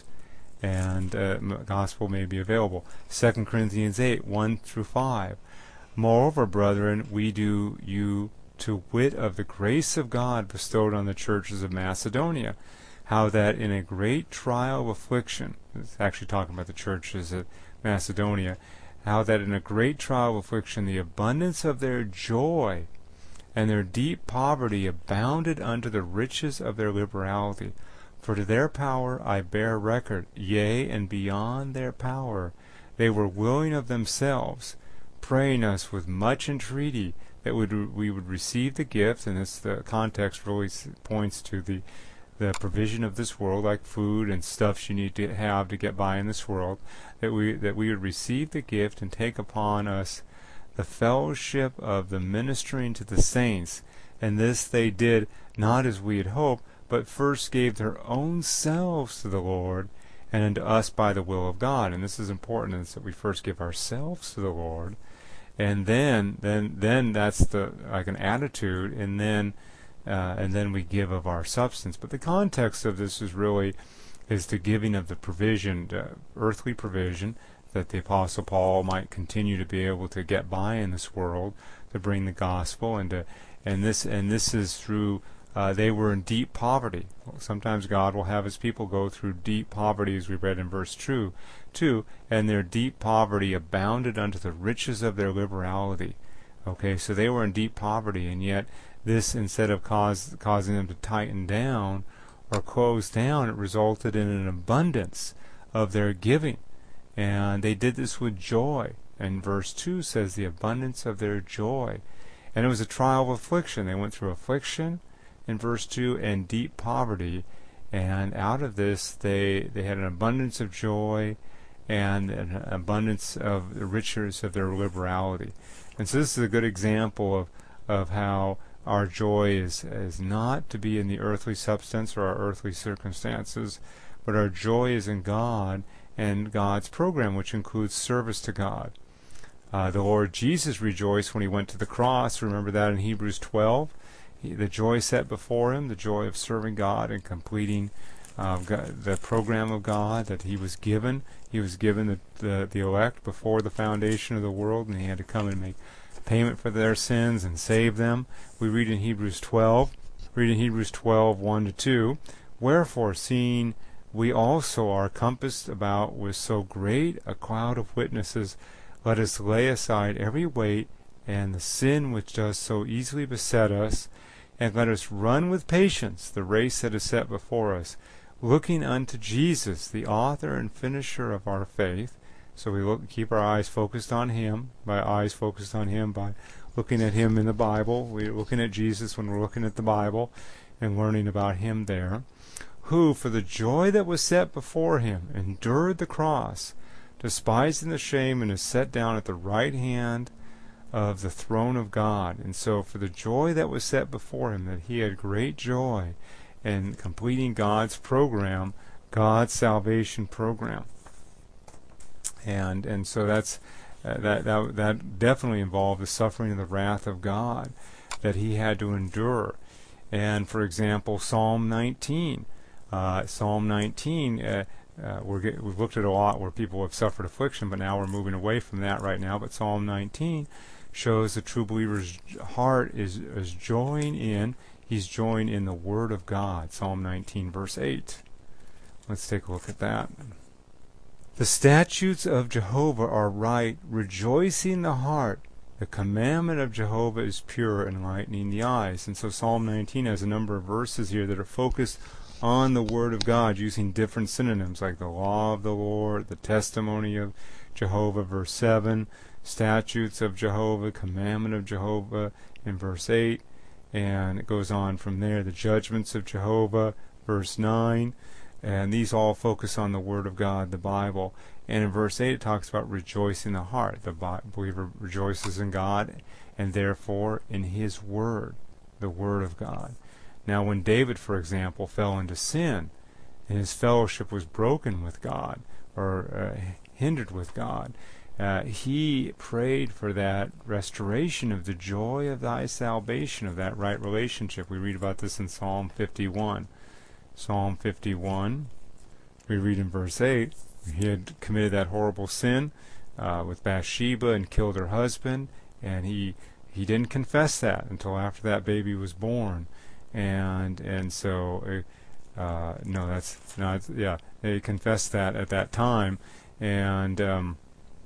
S1: and uh, gospel may be available. Second Corinthians eight, one through five. Moreover, brethren, we do you to wit of the grace of God bestowed on the churches of Macedonia, how that in a great trial of affliction, it's actually talking about the churches at Macedonia, how that in a great trial of affliction the abundance of their joy and their deep poverty abounded unto the riches of their liberality. For to their power I bear record, yea, and beyond their power they were willing of themselves, praying us with much entreaty that would we would receive the gift. And this, the context really points to the the provision of this world, like food and stuff you need to have to get by in this world, that we that we would receive the gift and take upon us the fellowship of the ministering to the saints. And this they did not as we had hoped, but first gave their own selves to the Lord, and unto us by the will of God. And this is important, is that we first give ourselves to the Lord, and then then then that's the like an attitude, and then Uh, and then we give of our substance. But the context of this is really is the giving of the provision, uh, earthly provision, that the Apostle Paul might continue to be able to get by in this world, to bring the gospel, and to, and this and this is through. Uh, they were in deep poverty. Sometimes God will have His people go through deep poverty, as we read in verse two, two, and their deep poverty abounded unto the riches of their liberality. Okay, so they were in deep poverty, and yet this, instead of cause, causing them to tighten down or close down, it resulted in an abundance of their giving. And they did this with joy. And verse two says the abundance of their joy. And it was a trial of affliction. They went through affliction in verse two and deep poverty. And out of this, they, they had an abundance of joy and an abundance of the riches of their liberality. And so this is a good example of, of how our joy is, is not to be in the earthly substance or our earthly circumstances, but our joy is in God and God's program, which includes service to God. Uh, the Lord Jesus rejoiced when He went to the cross. Remember that in Hebrews twelve. He, the joy set before Him, the joy of serving God and completing uh, God, the program of God that He was given. He was given the, the, the elect before the foundation of the world, and He had to come and make payment for their sins and save them. We read in Hebrews twelve, read in Hebrews twelve, one to two, Wherefore, seeing we also are compassed about with so great a cloud of witnesses, let us lay aside every weight and the sin which does so easily beset us, and let us run with patience the race that is set before us, looking unto Jesus, the author and finisher of our faith. So we look, keep our eyes focused on Him, by eyes focused on Him, by looking at him in the Bible. We're looking at Jesus when we're looking at the Bible and learning about him there. Who, for the joy that was set before him, endured the cross, despising the shame, and is set down at the right hand of the throne of God. And so for the joy that was set before him, that he had great joy in completing God's program, God's salvation program. And and so that's uh, that, that that definitely involved the suffering and the wrath of God that he had to endure. And for example, Psalm nineteen, uh, Psalm nineteen, uh, uh, we're get, we've looked at a lot where people have suffered affliction, but now we're moving away from that right now. But Psalm nineteen shows the true believer's heart is is joying in, he's joying in the Word of God. Psalm nineteen, verse eight. Let's take a look at that. The statutes of Jehovah are right, rejoicing the heart. The commandment of Jehovah is pure, enlightening the eyes. And so Psalm nineteen has a number of verses here that are focused on the Word of God, using different synonyms like the law of the Lord, the testimony of Jehovah, verse seven, statutes of Jehovah, commandment of Jehovah in verse eight, and it goes on from there, the judgments of Jehovah, verse nine. And these all focus on the Word of God, the Bible. And in verse eight it talks about rejoicing the heart. The believer rejoices in God and therefore in His Word, the Word of God. Now when David, for example, fell into sin and his fellowship was broken with God or uh, hindered with God, uh, he prayed for that restoration of the joy of thy salvation, of that right relationship. We read about this in Psalm fifty-one. Psalm fifty-one, we read in verse eight, he had committed that horrible sin uh, with Bathsheba and killed her husband, and he he didn't confess that until after that baby was born, and and so uh, no, that's not yeah. They confessed that at that time, and um,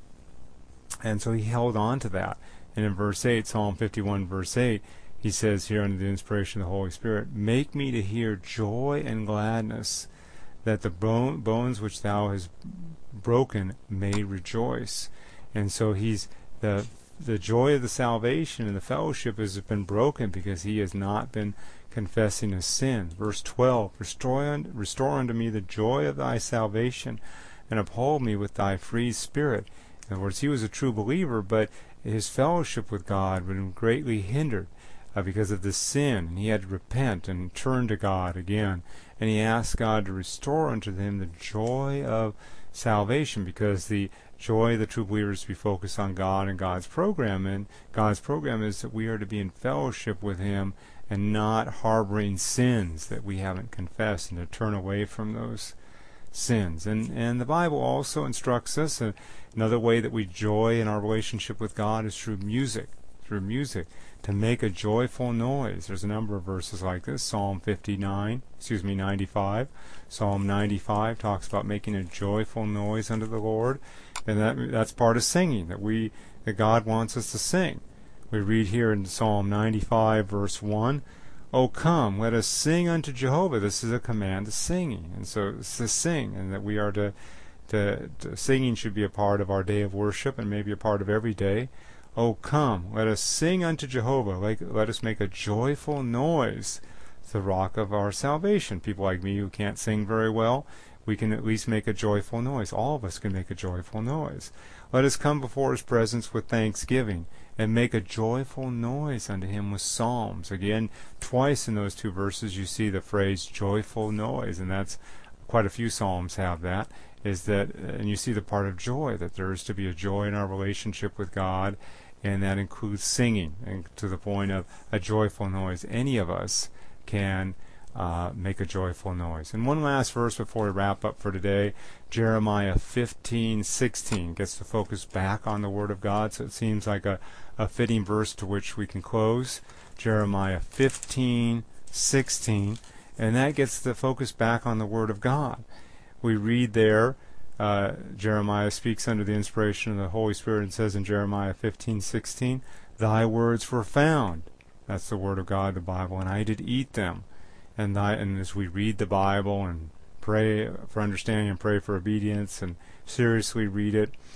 S1: and so he held on to that. And in verse eight, Psalm fifty-one, verse eight. He says here under the inspiration of the Holy Spirit, make me to hear joy and gladness, that the bone, bones which thou hast broken may rejoice. And so he's the the joy of the salvation and the fellowship has been broken because he has not been confessing his sin. Verse twelve, restore, un, restore unto me the joy of thy salvation, and uphold me with thy free spirit. In other words, he was a true believer, but his fellowship with God had been greatly hindered Uh, because of the sin, and he had to repent and turn to God again, and he asked God to restore unto him the joy of salvation, because the joy of the true believer is to be focused on God and God's program, and God's program is that we are to be in fellowship with him and not harboring sins that we haven't confessed, and to turn away from those sins. And and the Bible also instructs us, uh, another way that we joy in our relationship with God is through music, through music. To make a joyful noise. There's a number of verses like this. Psalm fifty-nine, excuse me, ninety-five. Psalm ninety-five talks about making a joyful noise unto the Lord, and that that's part of singing, that we that God wants us to sing. We read here in Psalm ninety-five, verse one, O come, let us sing unto Jehovah. This is a command to singing, and so it's to sing, and that we are to, to, to singing should be a part of our day of worship, and maybe a part of every day. O come, let us sing unto Jehovah, like, let us make a joyful noise to the rock of our salvation. People like me who can't sing very well, we can at least make a joyful noise. All of us can make a joyful noise. Let us come before his presence with thanksgiving, and make a joyful noise unto him with psalms. Again, twice in those two verses you see the phrase joyful noise, and that's quite a few psalms have that, is that, and you see the part of joy, that there is to be a joy in our relationship with God, and that includes singing, and to the point of a joyful noise. Any of us can uh, make a joyful noise. And one last verse before we wrap up for today, Jeremiah fifteen sixteen gets the focus back on the Word of God, so it seems like a, a fitting verse to which we can close. Jeremiah fifteen sixteen, and that gets the focus back on the Word of God. We read there, uh, Jeremiah speaks under the inspiration of the Holy Spirit and says in Jeremiah fifteen sixteen, thy words were found. That's the Word of God, the Bible, and I did eat them. And, thy, and as we read the Bible and pray for understanding and pray for obedience and seriously read it,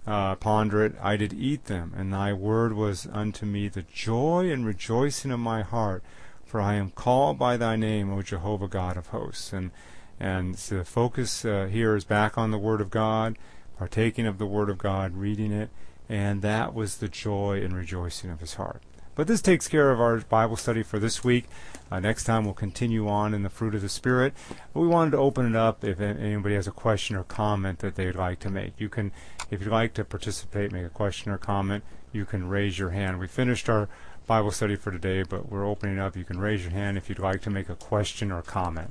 S1: uh, ponder it, I did eat them, and thy word was unto me the joy and rejoicing of my heart, for I am called by thy name, O Jehovah God of hosts. And and so the focus uh, here is back on the Word of God, partaking of the Word of God, reading it, and that was the joy and rejoicing of his heart. But this takes care of our Bible study for this week. Uh, next time we'll continue on in the fruit of the Spirit. But we wanted to open it up if anybody has a question or comment that they'd like to make. You can, if you'd like to participate, make a question or comment, you can raise your hand. We finished our Bible study for today, but we're opening up. You can raise your hand if you'd like to make a question or comment.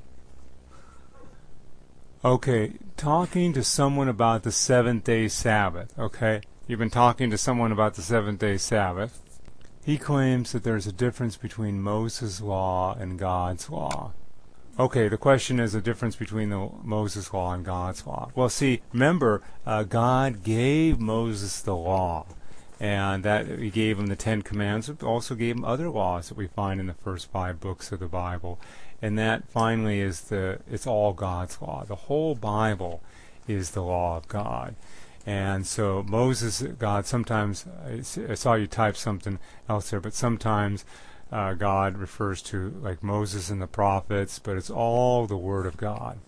S1: Okay, talking to someone about the seventh-day Sabbath, okay? You've been talking to someone about the seventh-day Sabbath. He claims that there's a difference between Moses' law and God's law. Okay, the question is the difference between the Moses' law and God's law. Well, see, remember, uh, God gave Moses the law, and that he gave him the Ten Commandments, but also gave him other laws that we find in the first five books of the Bible. And that finally is the, it's all God's law. The whole Bible is the law of God. And so Moses, God, sometimes, I saw you type something else there, but sometimes uh, God refers to like Moses and the prophets, but it's all the Word of God.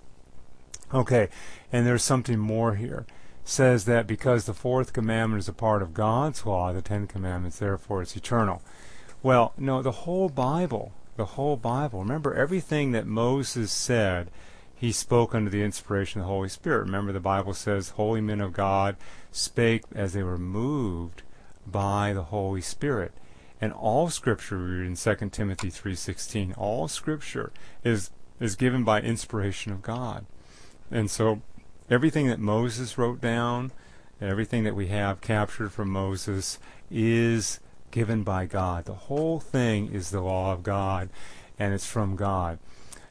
S1: Okay, and there's something more here. It says that because the fourth commandment is a part of God's law, the Ten Commandments, therefore it's eternal. Well, no, the whole Bible, the whole Bible, remember everything that Moses said, he spoke under the inspiration of the Holy Spirit. Remember, the Bible says, holy men of God spake as they were moved by the Holy Spirit. And all Scripture, we read in Second Timothy three sixteen, all Scripture is is given by inspiration of God. And so everything that Moses wrote down, everything that we have captured from Moses is given by God. The whole thing is the law of God, and it's from God.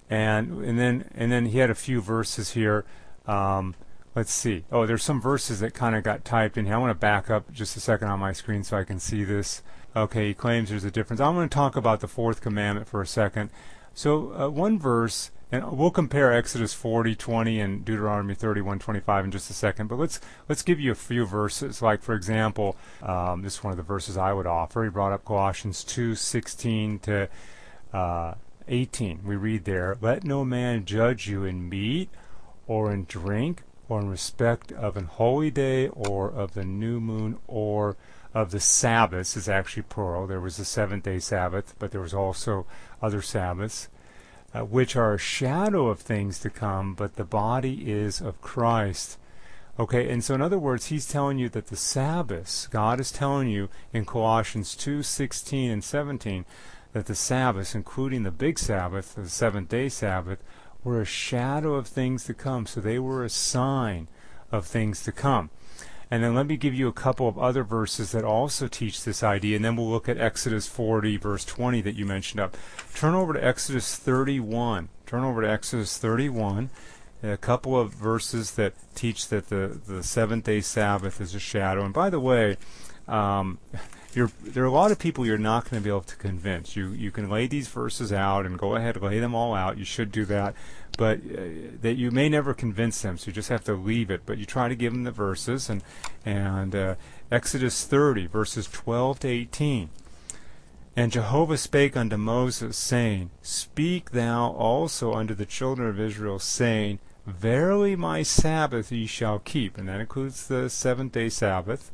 S1: And and then and then he had a few verses here. Um, let's see. Oh, there's some verses that kind of got typed in here. I want to back up just a second on my screen so I can see this. Okay, he claims there's a difference. I'm going to talk about the fourth commandment for a second. So uh, one verse, and we'll compare Exodus forty, twenty, and Deuteronomy thirty-one, twenty-five in just a second. But let's let's give you a few verses. Like, for example, um, this is one of the verses I would offer. He brought up Colossians two, sixteen to uh, eighteen. We read there, let no man judge you in meat or in drink or in respect of an holy day or of the new moon or of the Sabbaths. Is actually plural. There was the seventh day Sabbath, but there was also other Sabbaths, uh, which are a shadow of things to come, but the body is of Christ. Okay, and so in other words, he's telling you that the Sabbaths, God is telling you in Colossians two, sixteen and seventeen, that the Sabbaths, including the big Sabbath, the seventh-day Sabbath, were a shadow of things to come. So they were a sign of things to come. And then let me give you a couple of other verses that also teach this idea, and then we'll look at Exodus forty, verse twenty that you mentioned up. Turn over to Exodus thirty-one. Turn over to Exodus thirty-one. A couple of verses that teach that the, the seventh-day Sabbath is a shadow. And by the way, um, You're, there are a lot of people you're not going to be able to convince. You you can lay these verses out and go ahead and lay them all out. You should do that. But uh, that you may never convince them, so you just have to leave it. But you try to give them the verses. And, and uh, Exodus thirty, verses twelve to eighteen. And Jehovah spake unto Moses, saying, Speak thou also unto the children of Israel, saying, Verily my Sabbath ye shall keep. And that includes the seventh-day Sabbath.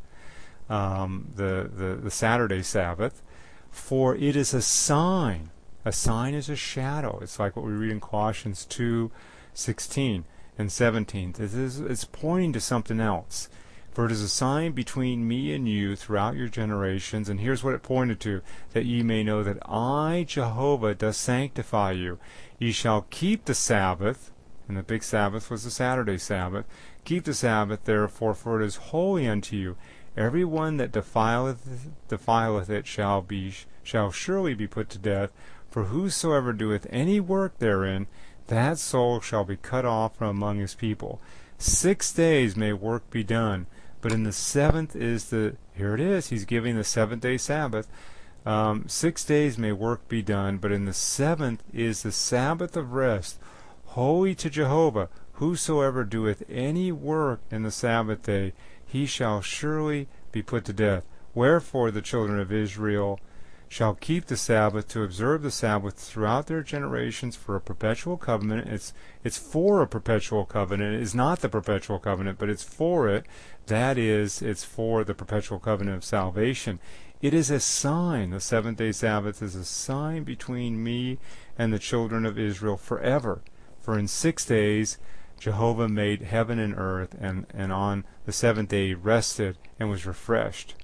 S1: Um, the, the, the Saturday Sabbath, for it is a sign. A sign is a shadow. It's like what we read in Colossians two, sixteen and seventeen. This is, it's pointing to something else. For it is a sign between me and you throughout your generations. And here's what it pointed to, that ye may know that I, Jehovah, does sanctify you. Ye shall keep the Sabbath, and the big Sabbath was the Saturday Sabbath. Keep the Sabbath, therefore, for it is holy unto you. Every one that defileth defileth it shall be shall surely be put to death. For whosoever doeth any work therein, that soul shall be cut off from among his people. Six days may work be done, but in the seventh is the here it is. He's giving the seventh day Sabbath. Um, six days may work be done, but in the seventh is the Sabbath of rest, holy to Jehovah. Whosoever doeth any work in the Sabbath day, he shall surely be put to death. Wherefore the children of Israel shall keep the Sabbath, to observe the Sabbath throughout their generations for a perpetual covenant. It's it's for a perpetual covenant. It is not the perpetual covenant, but it's for it. That is, it's for the perpetual covenant of salvation. It is a sign. The seventh-day Sabbath is a sign between me and the children of Israel forever. For in six days Jehovah made heaven and earth, and, and on the seventh day he rested and was refreshed.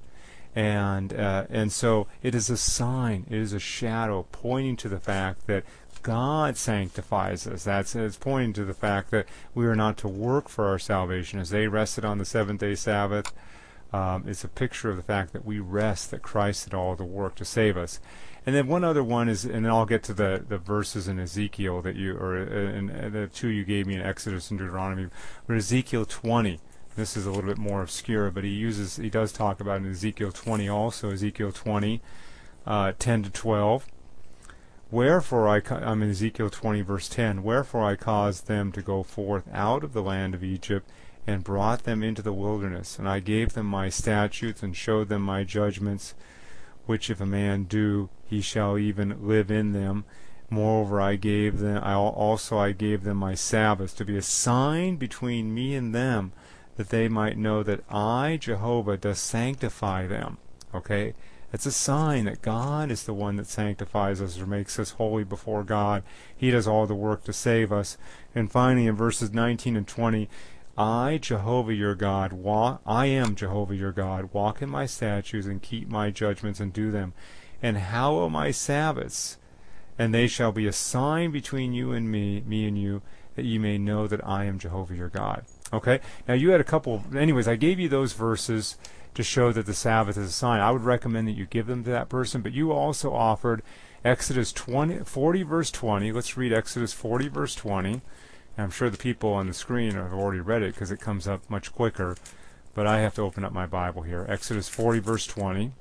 S1: And uh, and so it is a sign, it is a shadow pointing to the fact that God sanctifies us. That's it's pointing to the fact that we are not to work for our salvation. As they rested on the seventh day Sabbath, um, it's a picture of the fact that we rest, that Christ did all the work to save us. And then one other one is, and then I'll get to the, the verses in Ezekiel that you, or uh, in, uh, the two you gave me in Exodus and Deuteronomy, but Ezekiel twenty. This is a little bit more obscure, but he uses, he does talk about in Ezekiel twenty also, Ezekiel twenty, uh, ten to twelve. Wherefore I, I'm in Ezekiel twenty verse ten, wherefore I caused them to go forth out of the land of Egypt, and brought them into the wilderness, and I gave them my statutes, and showed them my judgments, which if a man do, he shall even live in them. Moreover, I gave them, I also I gave them my Sabbaths, to be a sign between me and them, that they might know that I, Jehovah, does sanctify them. Okay? It's a sign that God is the one that sanctifies us or makes us holy before God. He does all the work to save us. And finally, in verses nineteen and twenty, I, Jehovah your God, walk, I am Jehovah your God, walk in my statutes and keep my judgments and do them, and hallow my Sabbaths, and they shall be a sign between you and me, me and you, that ye may know that I am Jehovah your God. Okay? Now you had a couple, anyways, I gave you those verses to show that the Sabbath is a sign. I would recommend that you give them to that person, but you also offered Exodus twenty, forty verse twenty. Let's read Exodus forty verse twenty. And I'm sure the people on the screen have already read it because it comes up much quicker, but I have to open up my Bible here. Exodus forty verse twenty.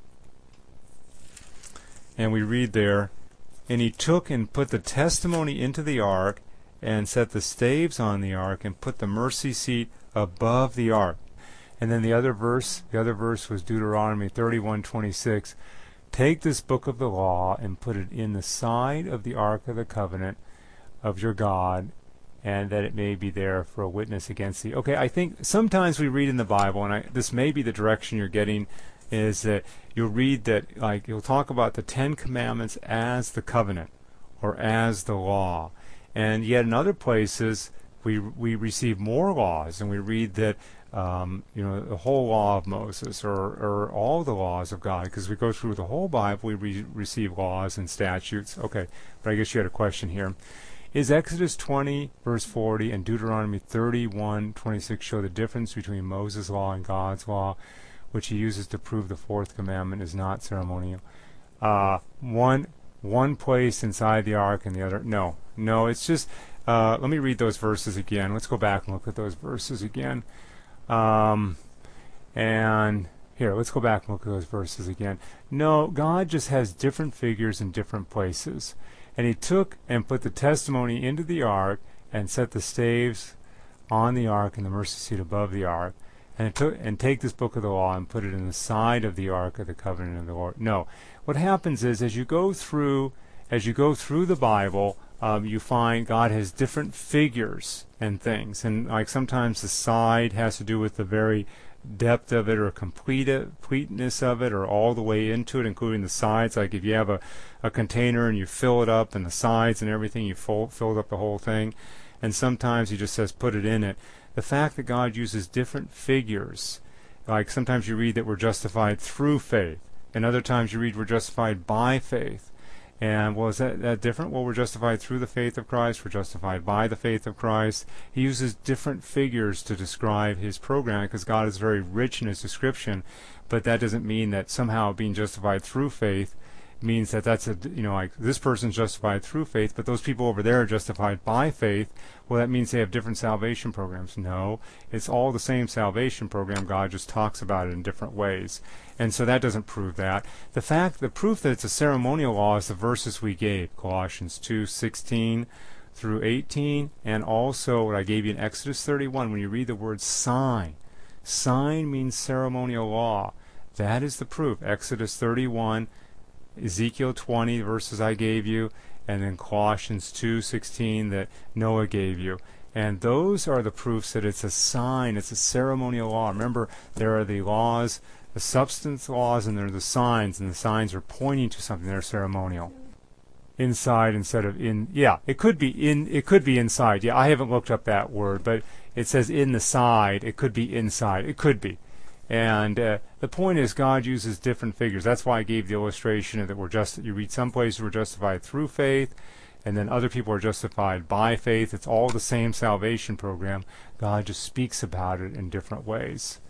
S1: And we read there, and he took and put the testimony into the ark, and set the staves on the ark, and put the mercy seat above the ark. And then the other verse, the other verse was Deuteronomy thirty-one twenty-six. Take this book of the law and put it in the side of the ark of the covenant of your God, and that it may be there for a witness against thee. Okay, I think sometimes we read in the Bible, and I, this may be the direction you're getting, is that you'll read that, like, you'll talk about the Ten Commandments as the covenant, or as the law. And yet in other places, we we receive more laws, and we read that, um, you know, the whole law of Moses, or, or all the laws of God, because we go through the whole Bible, we re- receive laws and statutes. Okay, but I guess you had a question here. Is Exodus twenty, verse forty, and Deuteronomy thirty-one twenty-six show the difference between Moses' law and God's law, which he uses to prove the fourth commandment is not ceremonial? Uh, one one place inside the ark and the other, no. No, it's just, uh, let me read those verses again. Let's go back and look at those verses again. Um, and here, let's go back and look at those verses again. No, God just has different figures in different places. And he took and put the testimony into the ark, and set the staves on the ark and the mercy seat above the ark. And it took, and take this book of the law and put it in the side of the ark of the covenant of the Lord. No, what happens is, as you go through, as you go through the Bible, Um, you find God has different figures and things, and like sometimes the side has to do with the very depth of it, or complete completeness of it, or all the way into it, including the sides. Like if you have a, a container and you fill it up, and the sides and everything, you fill, filled up the whole thing. And sometimes he just says put it in it. The fact that God uses different figures, like sometimes you read that we're justified through faith, and other times you read we're justified by faith. And, well, is that, that different? Well, we're justified through the faith of Christ. We're justified by the faith of Christ. He uses different figures to describe his program, because God is very rich in his description. But that doesn't mean that somehow being justified through faith means that that's a, you know, like this person's justified through faith, but those people over there are justified by faith. Well, that means they have different salvation programs. No, it's all the same salvation program. God just talks about it in different ways. And so that doesn't prove that. The fact, the proof that it's a ceremonial law is the verses we gave, Colossians two sixteen through eighteen, and also what I gave you in Exodus thirty-one, when you read the word sign. Sign means ceremonial law. That is the proof. Exodus thirty-one, Ezekiel twenty, verses I gave you, and then Colossians two sixteen that Noah gave you. And those are the proofs that it's a sign, it's a ceremonial law. Remember, there are the laws, the substance laws, and there are the signs, and the signs are pointing to something. They're ceremonial. Inside instead of in. Yeah, it could be in. It could be inside. Yeah, I haven't looked up that word, but it says in the side. It could be inside. It could be. And uh, the point is, God uses different figures. That's why I gave the illustration that we're just. You read some places we're justified through faith, and then other people are justified by faith. It's all the same salvation program. God just speaks about it in different ways.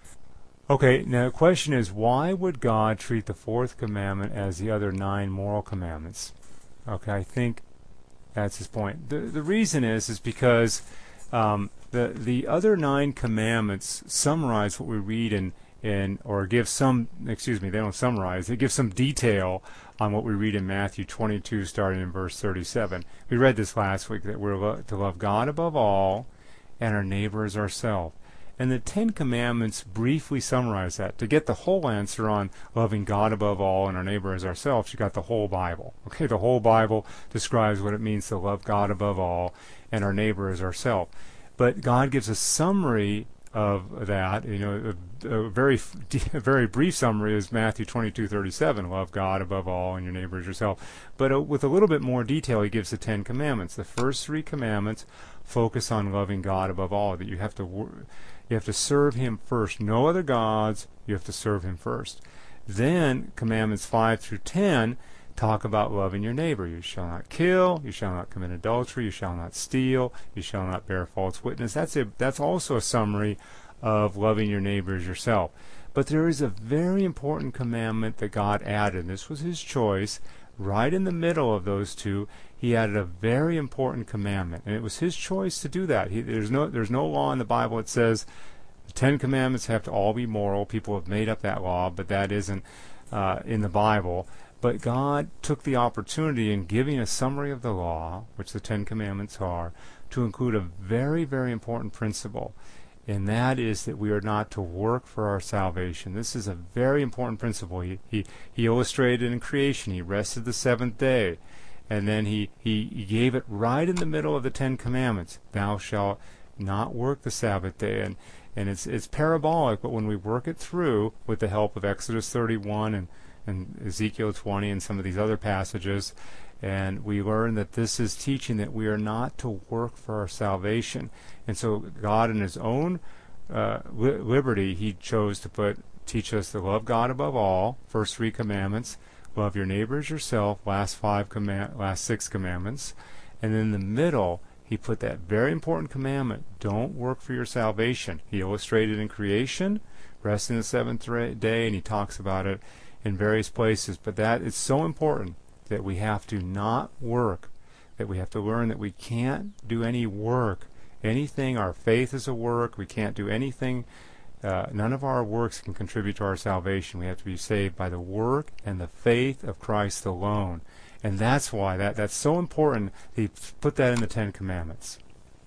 S1: Okay, now the question is, why would God treat the fourth commandment as the other nine moral commandments? Okay, I think that's his point. The the reason is is because um, the the other nine commandments summarize what we read in in or give some excuse me they don't summarize they give some detail on what we read in Matthew twenty-two, starting in verse thirty-seven. We read this last week, that we're lo- to love God above all and our neighbor as ourselves. And the Ten Commandments briefly summarize that. To get the whole answer on loving God above all and our neighbor as ourselves, you got the whole Bible. Okay, the whole Bible describes what it means to love God above all and our neighbor as ourselves. But God gives a summary of that. You know, a, a very, a very brief summary is Matthew twenty-two thirty-seven, love God above all and your neighbor as yourself. But uh, with a little bit more detail, he gives the Ten Commandments. The first three commandments focus on loving God above all. That you have to. Wor- You have to serve him first. No other gods. You have to serve him first. Then commandments five through ten talk about loving your neighbor. You shall not kill. You shall not commit adultery. You shall not steal. You shall not bear false witness. That's a, that's also a summary of loving your neighbor as yourself. But there is a very important commandment that God added. This was his choice. Right in the middle of those two, he added a very important commandment, and it was his choice to do that. He, there's no there's no law in the Bible that says the Ten Commandments have to all be moral. People have made up that law, but that isn't uh, in the Bible. But God took the opportunity in giving a summary of the law, which the Ten Commandments are, to include a very, very important principle. And that is that we are not to work for our salvation. This is a very important principle. He, he, he illustrated in creation. He rested the seventh day. And then he, he, he gave it right in the middle of the Ten Commandments. Thou shalt not work the Sabbath day. And, and it's, it's parabolic, but when we work it through with the help of Exodus thirty-one and, and Ezekiel twenty and some of these other passages, and we learn that this is teaching that we are not to work for our salvation. And so God, in his own uh, li- liberty, he chose to put teach us to love God above all, first three commandments, love your neighbor as yourself, last five command, last six commandments, and in the middle he put that very important commandment: don't work for your salvation. He illustrated in creation, rest in the seventh day, and he talks about it in various places. But that is so important, that we have to not work, that we have to learn that we can't do any work. Anything, our faith is a work. We can't do anything. Uh, none of our works can contribute to our salvation. We have to be saved by the work and the faith of Christ alone. And that's why that, that's so important. He put that in the Ten Commandments.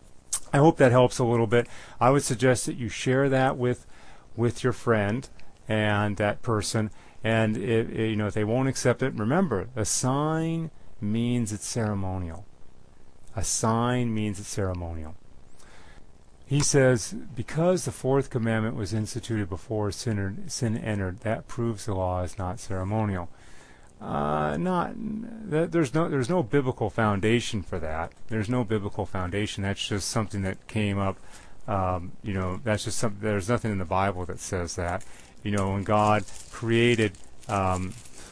S1: I hope that helps a little bit. I would suggest that you share that with with your friend and that person. And if, you know, if they won't accept it, remember, a sign means it's ceremonial. A sign means it's ceremonial. He says, because the fourth commandment was instituted before sin, sin entered, that proves the law is not ceremonial. Uh, not that there's no there's no biblical foundation for that. There's no biblical foundation. That's just something that came up. Um, you know, that's just something. There's nothing in the Bible that says that. You know, when God created, um,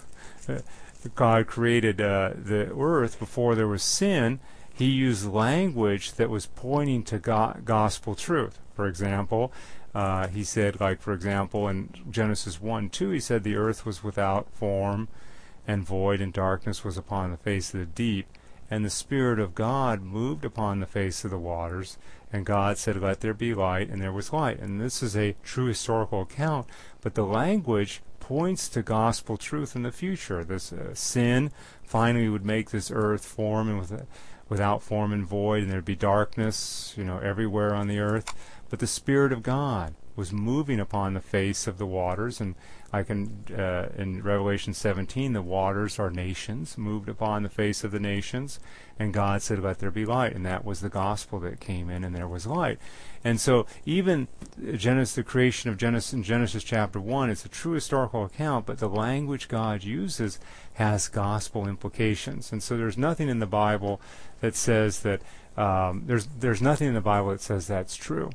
S1: God created uh, the earth before there was sin, he used language that was pointing to go- gospel truth. For example, uh, he said, like, for example, in Genesis one two, he said the earth was without form and void, and darkness was upon the face of the deep, and the Spirit of God moved upon the face of the waters, and God said, let there be light, and there was light. And this is a true historical account, but the language points to gospel truth in the future. This uh, sin finally would make this earth form and with a, without form and void, and there'd be darkness, you know, everywhere on the earth. But the Spirit of God was moving upon the face of the waters, and like in, uh, in Revelation seventeen, the waters are nations, moved upon the face of the nations, and God said, let there be light, and that was the gospel that came in, and there was light. And so even Genesis, the creation of Genesis in Genesis chapter one, it's a true historical account, but the language God uses has gospel implications. And so there's nothing in the Bible that says that, um, there's there's nothing in the Bible that says that's true.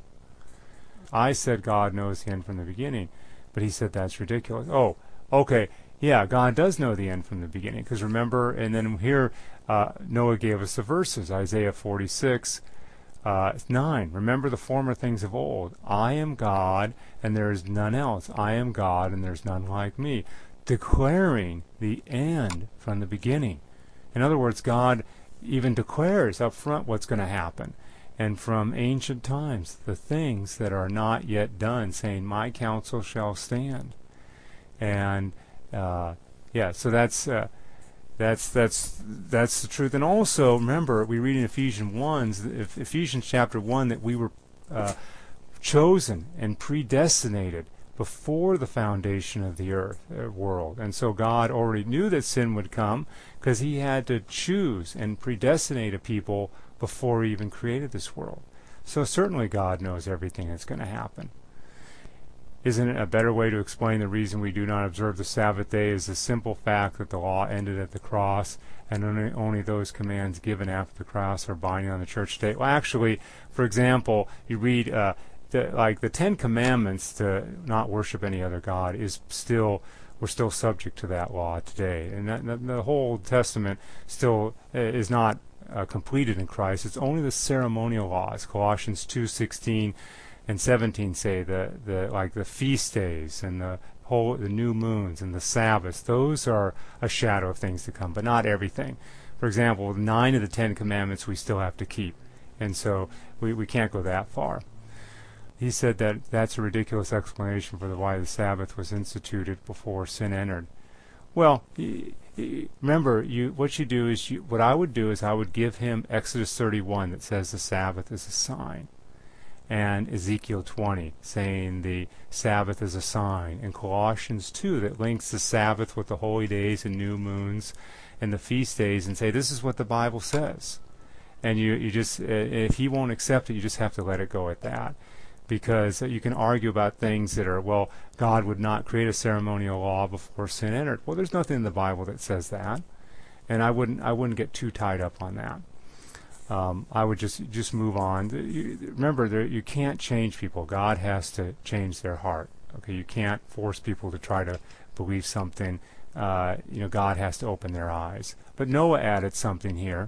S1: I said God knows the end from the beginning, but he said that's ridiculous. Oh, okay, yeah, God does know the end from the beginning, because remember, and then here uh, Noah gave us the verses, Isaiah forty-six, uh, nine. Remember the former things of old. I am God, and there is none else. I am God, and there's none like me. Declaring the end from the beginning. In other words, God even declares up front what's going to happen. And from ancient times, the things that are not yet done, saying, my counsel shall stand. And, uh, yeah, so that's, uh, that's, that's, that's the truth. And also, remember, we read in Ephesians one, Ephesians chapter one, that we were uh, chosen and predestinated before the foundation of the earth uh, world. And so God already knew that sin would come, because he had to choose and predestinate a people before he even created this world. So certainly God knows everything that's going to happen. Isn't it a better way to explain the reason we do not observe the Sabbath day is the simple fact that the law ended at the cross, and only, only those commands given after the cross are binding on the church today? Well, actually, for example, you read uh, the, like the Ten Commandments to not worship any other God is still, we're still subject to that law today. And that, the, the whole Old Testament still uh, is not uh, completed in Christ. It's only the ceremonial laws. Colossians two sixteen and seventeen say the, the like the feast days and the whole the new moons and the Sabbaths. Those are a shadow of things to come, but not everything. For example, nine of the Ten Commandments we still have to keep, and so we, we can't go that far. He said that that's a ridiculous explanation for the why the Sabbath was instituted before sin entered. Well, y- y- remember, you what you do is you, what I would do is I would give him Exodus thirty-one that says the Sabbath is a sign, and Ezekiel twenty saying the Sabbath is a sign, and Colossians two that links the Sabbath with the holy days and new moons and the feast days, and say this is what the Bible says. And you you just uh, if he won't accept it, you just have to let it go at that. Because you can argue about things that are, well, God would not create a ceremonial law before sin entered. Well, there's nothing in the Bible that says that, and I wouldn't I wouldn't get too tied up on that. Um, I would just just move on. You, remember, there, you can't change people. God has to change their heart. Okay, you can't force people to try to believe something. Uh, you know, God has to open their eyes. But Noah added something here.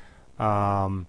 S1: Um,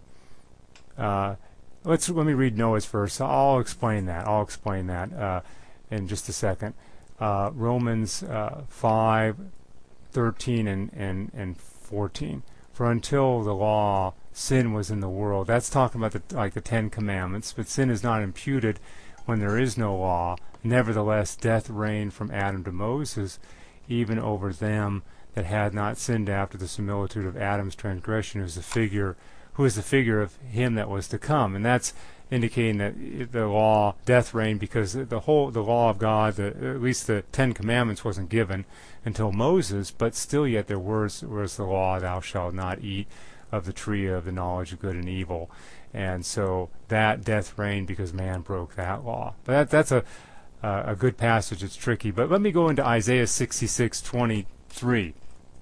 S1: uh, Let's let me read Noah's verse. I'll explain that. I'll explain that uh, in just a second. Uh, Romans uh, five, thirteen and, and, and fourteen. For until the law, sin was in the world. That's talking about the, like the Ten Commandments. But sin is not imputed when there is no law. Nevertheless, death reigned from Adam to Moses, even over them that had not sinned after the similitude of Adam's transgression, who is the figure. Who is the figure of him that was to come, and that's indicating that the law, death reigned, because the whole the law of God, the, at least the Ten Commandments, wasn't given until Moses, but still yet there was was the law, thou shalt not eat of the tree of the knowledge of good and evil, and so that death reigned because man broke that law. But that, that's a uh, a good passage. It's tricky, but let me go into Isaiah sixty-six twenty-three.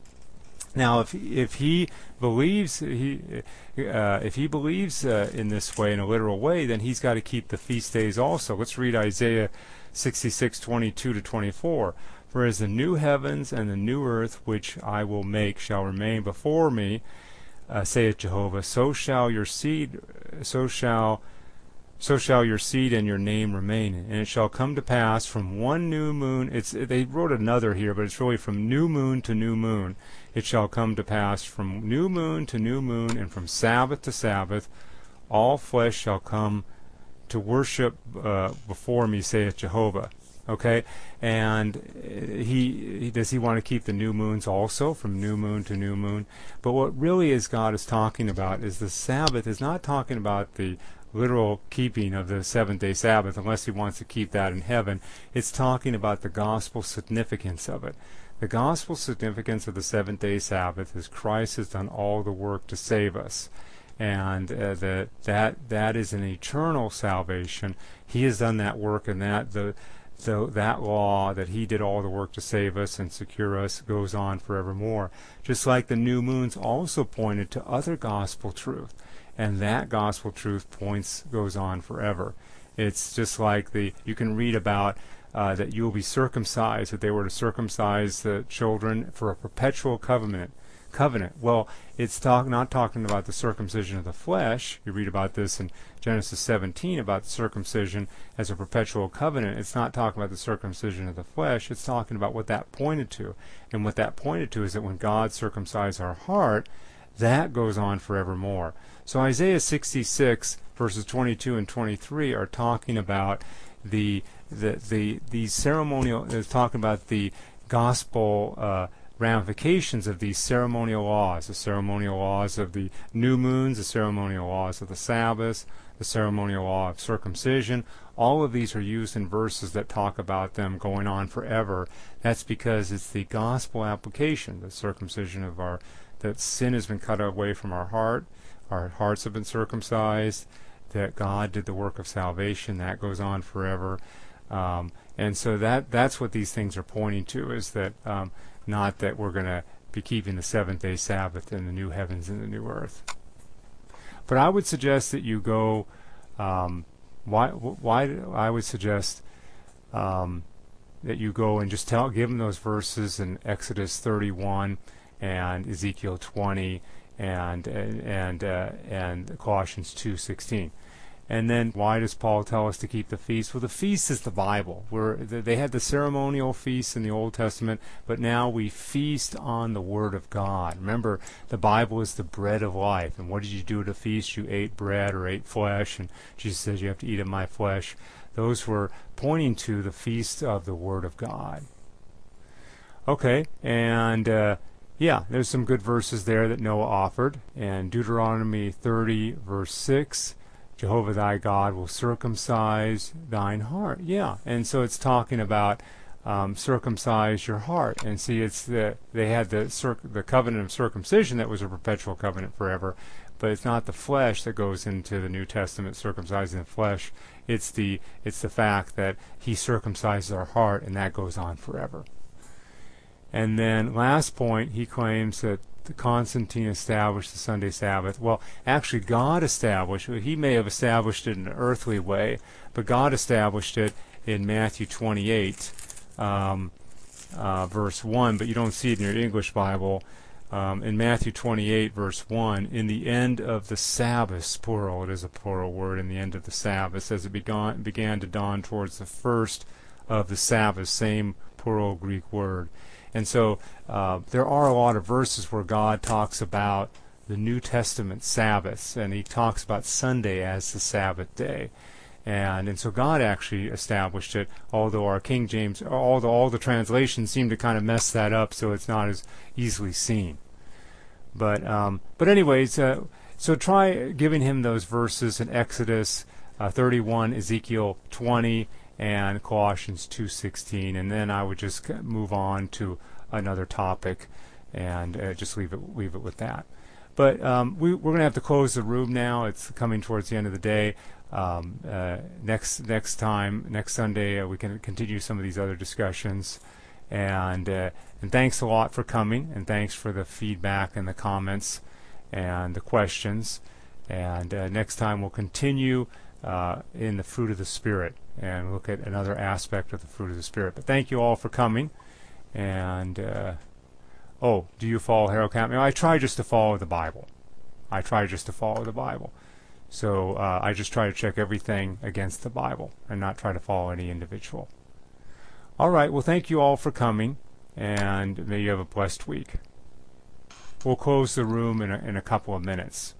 S1: Now, if if he believes he uh, if he believes uh, in this way, in a literal way, then he's got to keep the feast days also. Let's read Isaiah sixty-six twenty-two to twenty-four. For as the new heavens and the new earth which I will make shall remain before me, uh, saith Jehovah, so shall your seed, so shall. So shall your seed and your name remain, and it shall come to pass from one new moon. It's they wrote another here, but it's really from new moon to new moon. It shall come to pass from new moon to new moon, and from Sabbath to Sabbath, all flesh shall come to worship uh, before me, saith Jehovah. Okay, and he, he does he want to keep the new moons also from new moon to new moon? But what really is God is talking about is the Sabbath is not talking about the literal keeping of the seventh-day Sabbath, unless he wants to keep that in heaven. It's talking about the gospel significance of it. The gospel significance of the seventh-day Sabbath is Christ has done all the work to save us. And uh, the, that that is an eternal salvation. He has done that work, and that the, the that law that he did all the work to save us and secure us goes on forevermore. Just like the new moons also pointed to other gospel truth, and that gospel truth points goes on forever. It's just like the you can read about uh, that you will be circumcised, that they were to circumcise the children for a perpetual covenant. Covenant. Well, it's talk, not talking about the circumcision of the flesh. You read about this in Genesis seventeen about the circumcision as a perpetual covenant. It's not talking about the circumcision of the flesh. It's talking about what that pointed to. And what that pointed to is that when God circumcised our heart, that goes on forevermore. So Isaiah sixty-six, verses twenty-two and twenty-three are talking about the the the, the ceremonial, it's talking about the gospel uh, ramifications of these ceremonial laws, the ceremonial laws of the new moons, the ceremonial laws of the Sabbath, the ceremonial law of circumcision. All of these are used in verses that talk about them going on forever. That's because it's the gospel application, the circumcision of our, that sin has been cut away from our heart, our hearts have been circumcised, that God did the work of salvation, that goes on forever. Um, and so that that's what these things are pointing to, is that um, not that we're going to be keeping the seventh-day Sabbath in the new heavens and the new earth. But I would suggest that you go, um, why, why I would suggest um, that you go and just tell, give them those verses in Exodus thirty-one and Ezekiel twenty and and and, uh, and Colossians two sixteen. And then why does Paul tell us to keep the feast? Well, the feast is the Bible. We're, they had the ceremonial feasts in the Old Testament, but now we feast on the Word of God. Remember, the Bible is the bread of life. And what did you do at a feast? You ate bread or ate flesh, and Jesus says you have to eat of my flesh. Those were pointing to the feast of the Word of God. Okay, and uh, yeah, there's some good verses there that Noah offered. And Deuteronomy thirty, verse six, Jehovah thy God will circumcise thine heart. Yeah, and so it's talking about um, circumcise your heart. And see, it's the they had the circ- the covenant of circumcision that was a perpetual covenant forever, but it's not the flesh that goes into the New Testament circumcising the flesh. It's the it's the fact that he circumcises our heart, and that goes on forever. And then last point, he claims that Constantine established the Sunday Sabbath. Well, actually, God established it. He may have established it in an earthly way, but God established it in Matthew twenty-eight, um, uh, verse one, but you don't see it in your English Bible. Um, in Matthew twenty-eight, verse one, in the end of the Sabbath, plural, it is a plural word, in the end of the Sabbath, as it began, began to dawn towards the first of the Sabbath, same plural Greek word. And so uh, there are a lot of verses where God talks about the New Testament Sabbaths, and he talks about Sunday as the Sabbath day. And and so God actually established it, although our King James, although all the translations seem to kind of mess that up so it's not as easily seen. But um, but anyways, uh, so try giving him those verses in Exodus uh, thirty-one, Ezekiel twenty, and Colossians two sixteen, and then I would just move on to another topic and uh, just leave it leave it with that. But um, we, we're going to have to close the room now. It's coming towards the end of the day. Um, uh, next next time, next Sunday, uh, we can continue some of these other discussions. And uh, and thanks a lot for coming, and thanks for the feedback and the comments and the questions. And uh, next time we'll continue uh, in the fruit of the Spirit and look at another aspect of the fruit of the Spirit. But thank you all for coming. And, uh, oh, do you follow Harold Campbell? I try just to follow the Bible. I try just to follow the Bible. So uh, I just try to check everything against the Bible and not try to follow any individual. All right, well, thank you all for coming, and may you have a blessed week. We'll close the room in a, in a couple of minutes.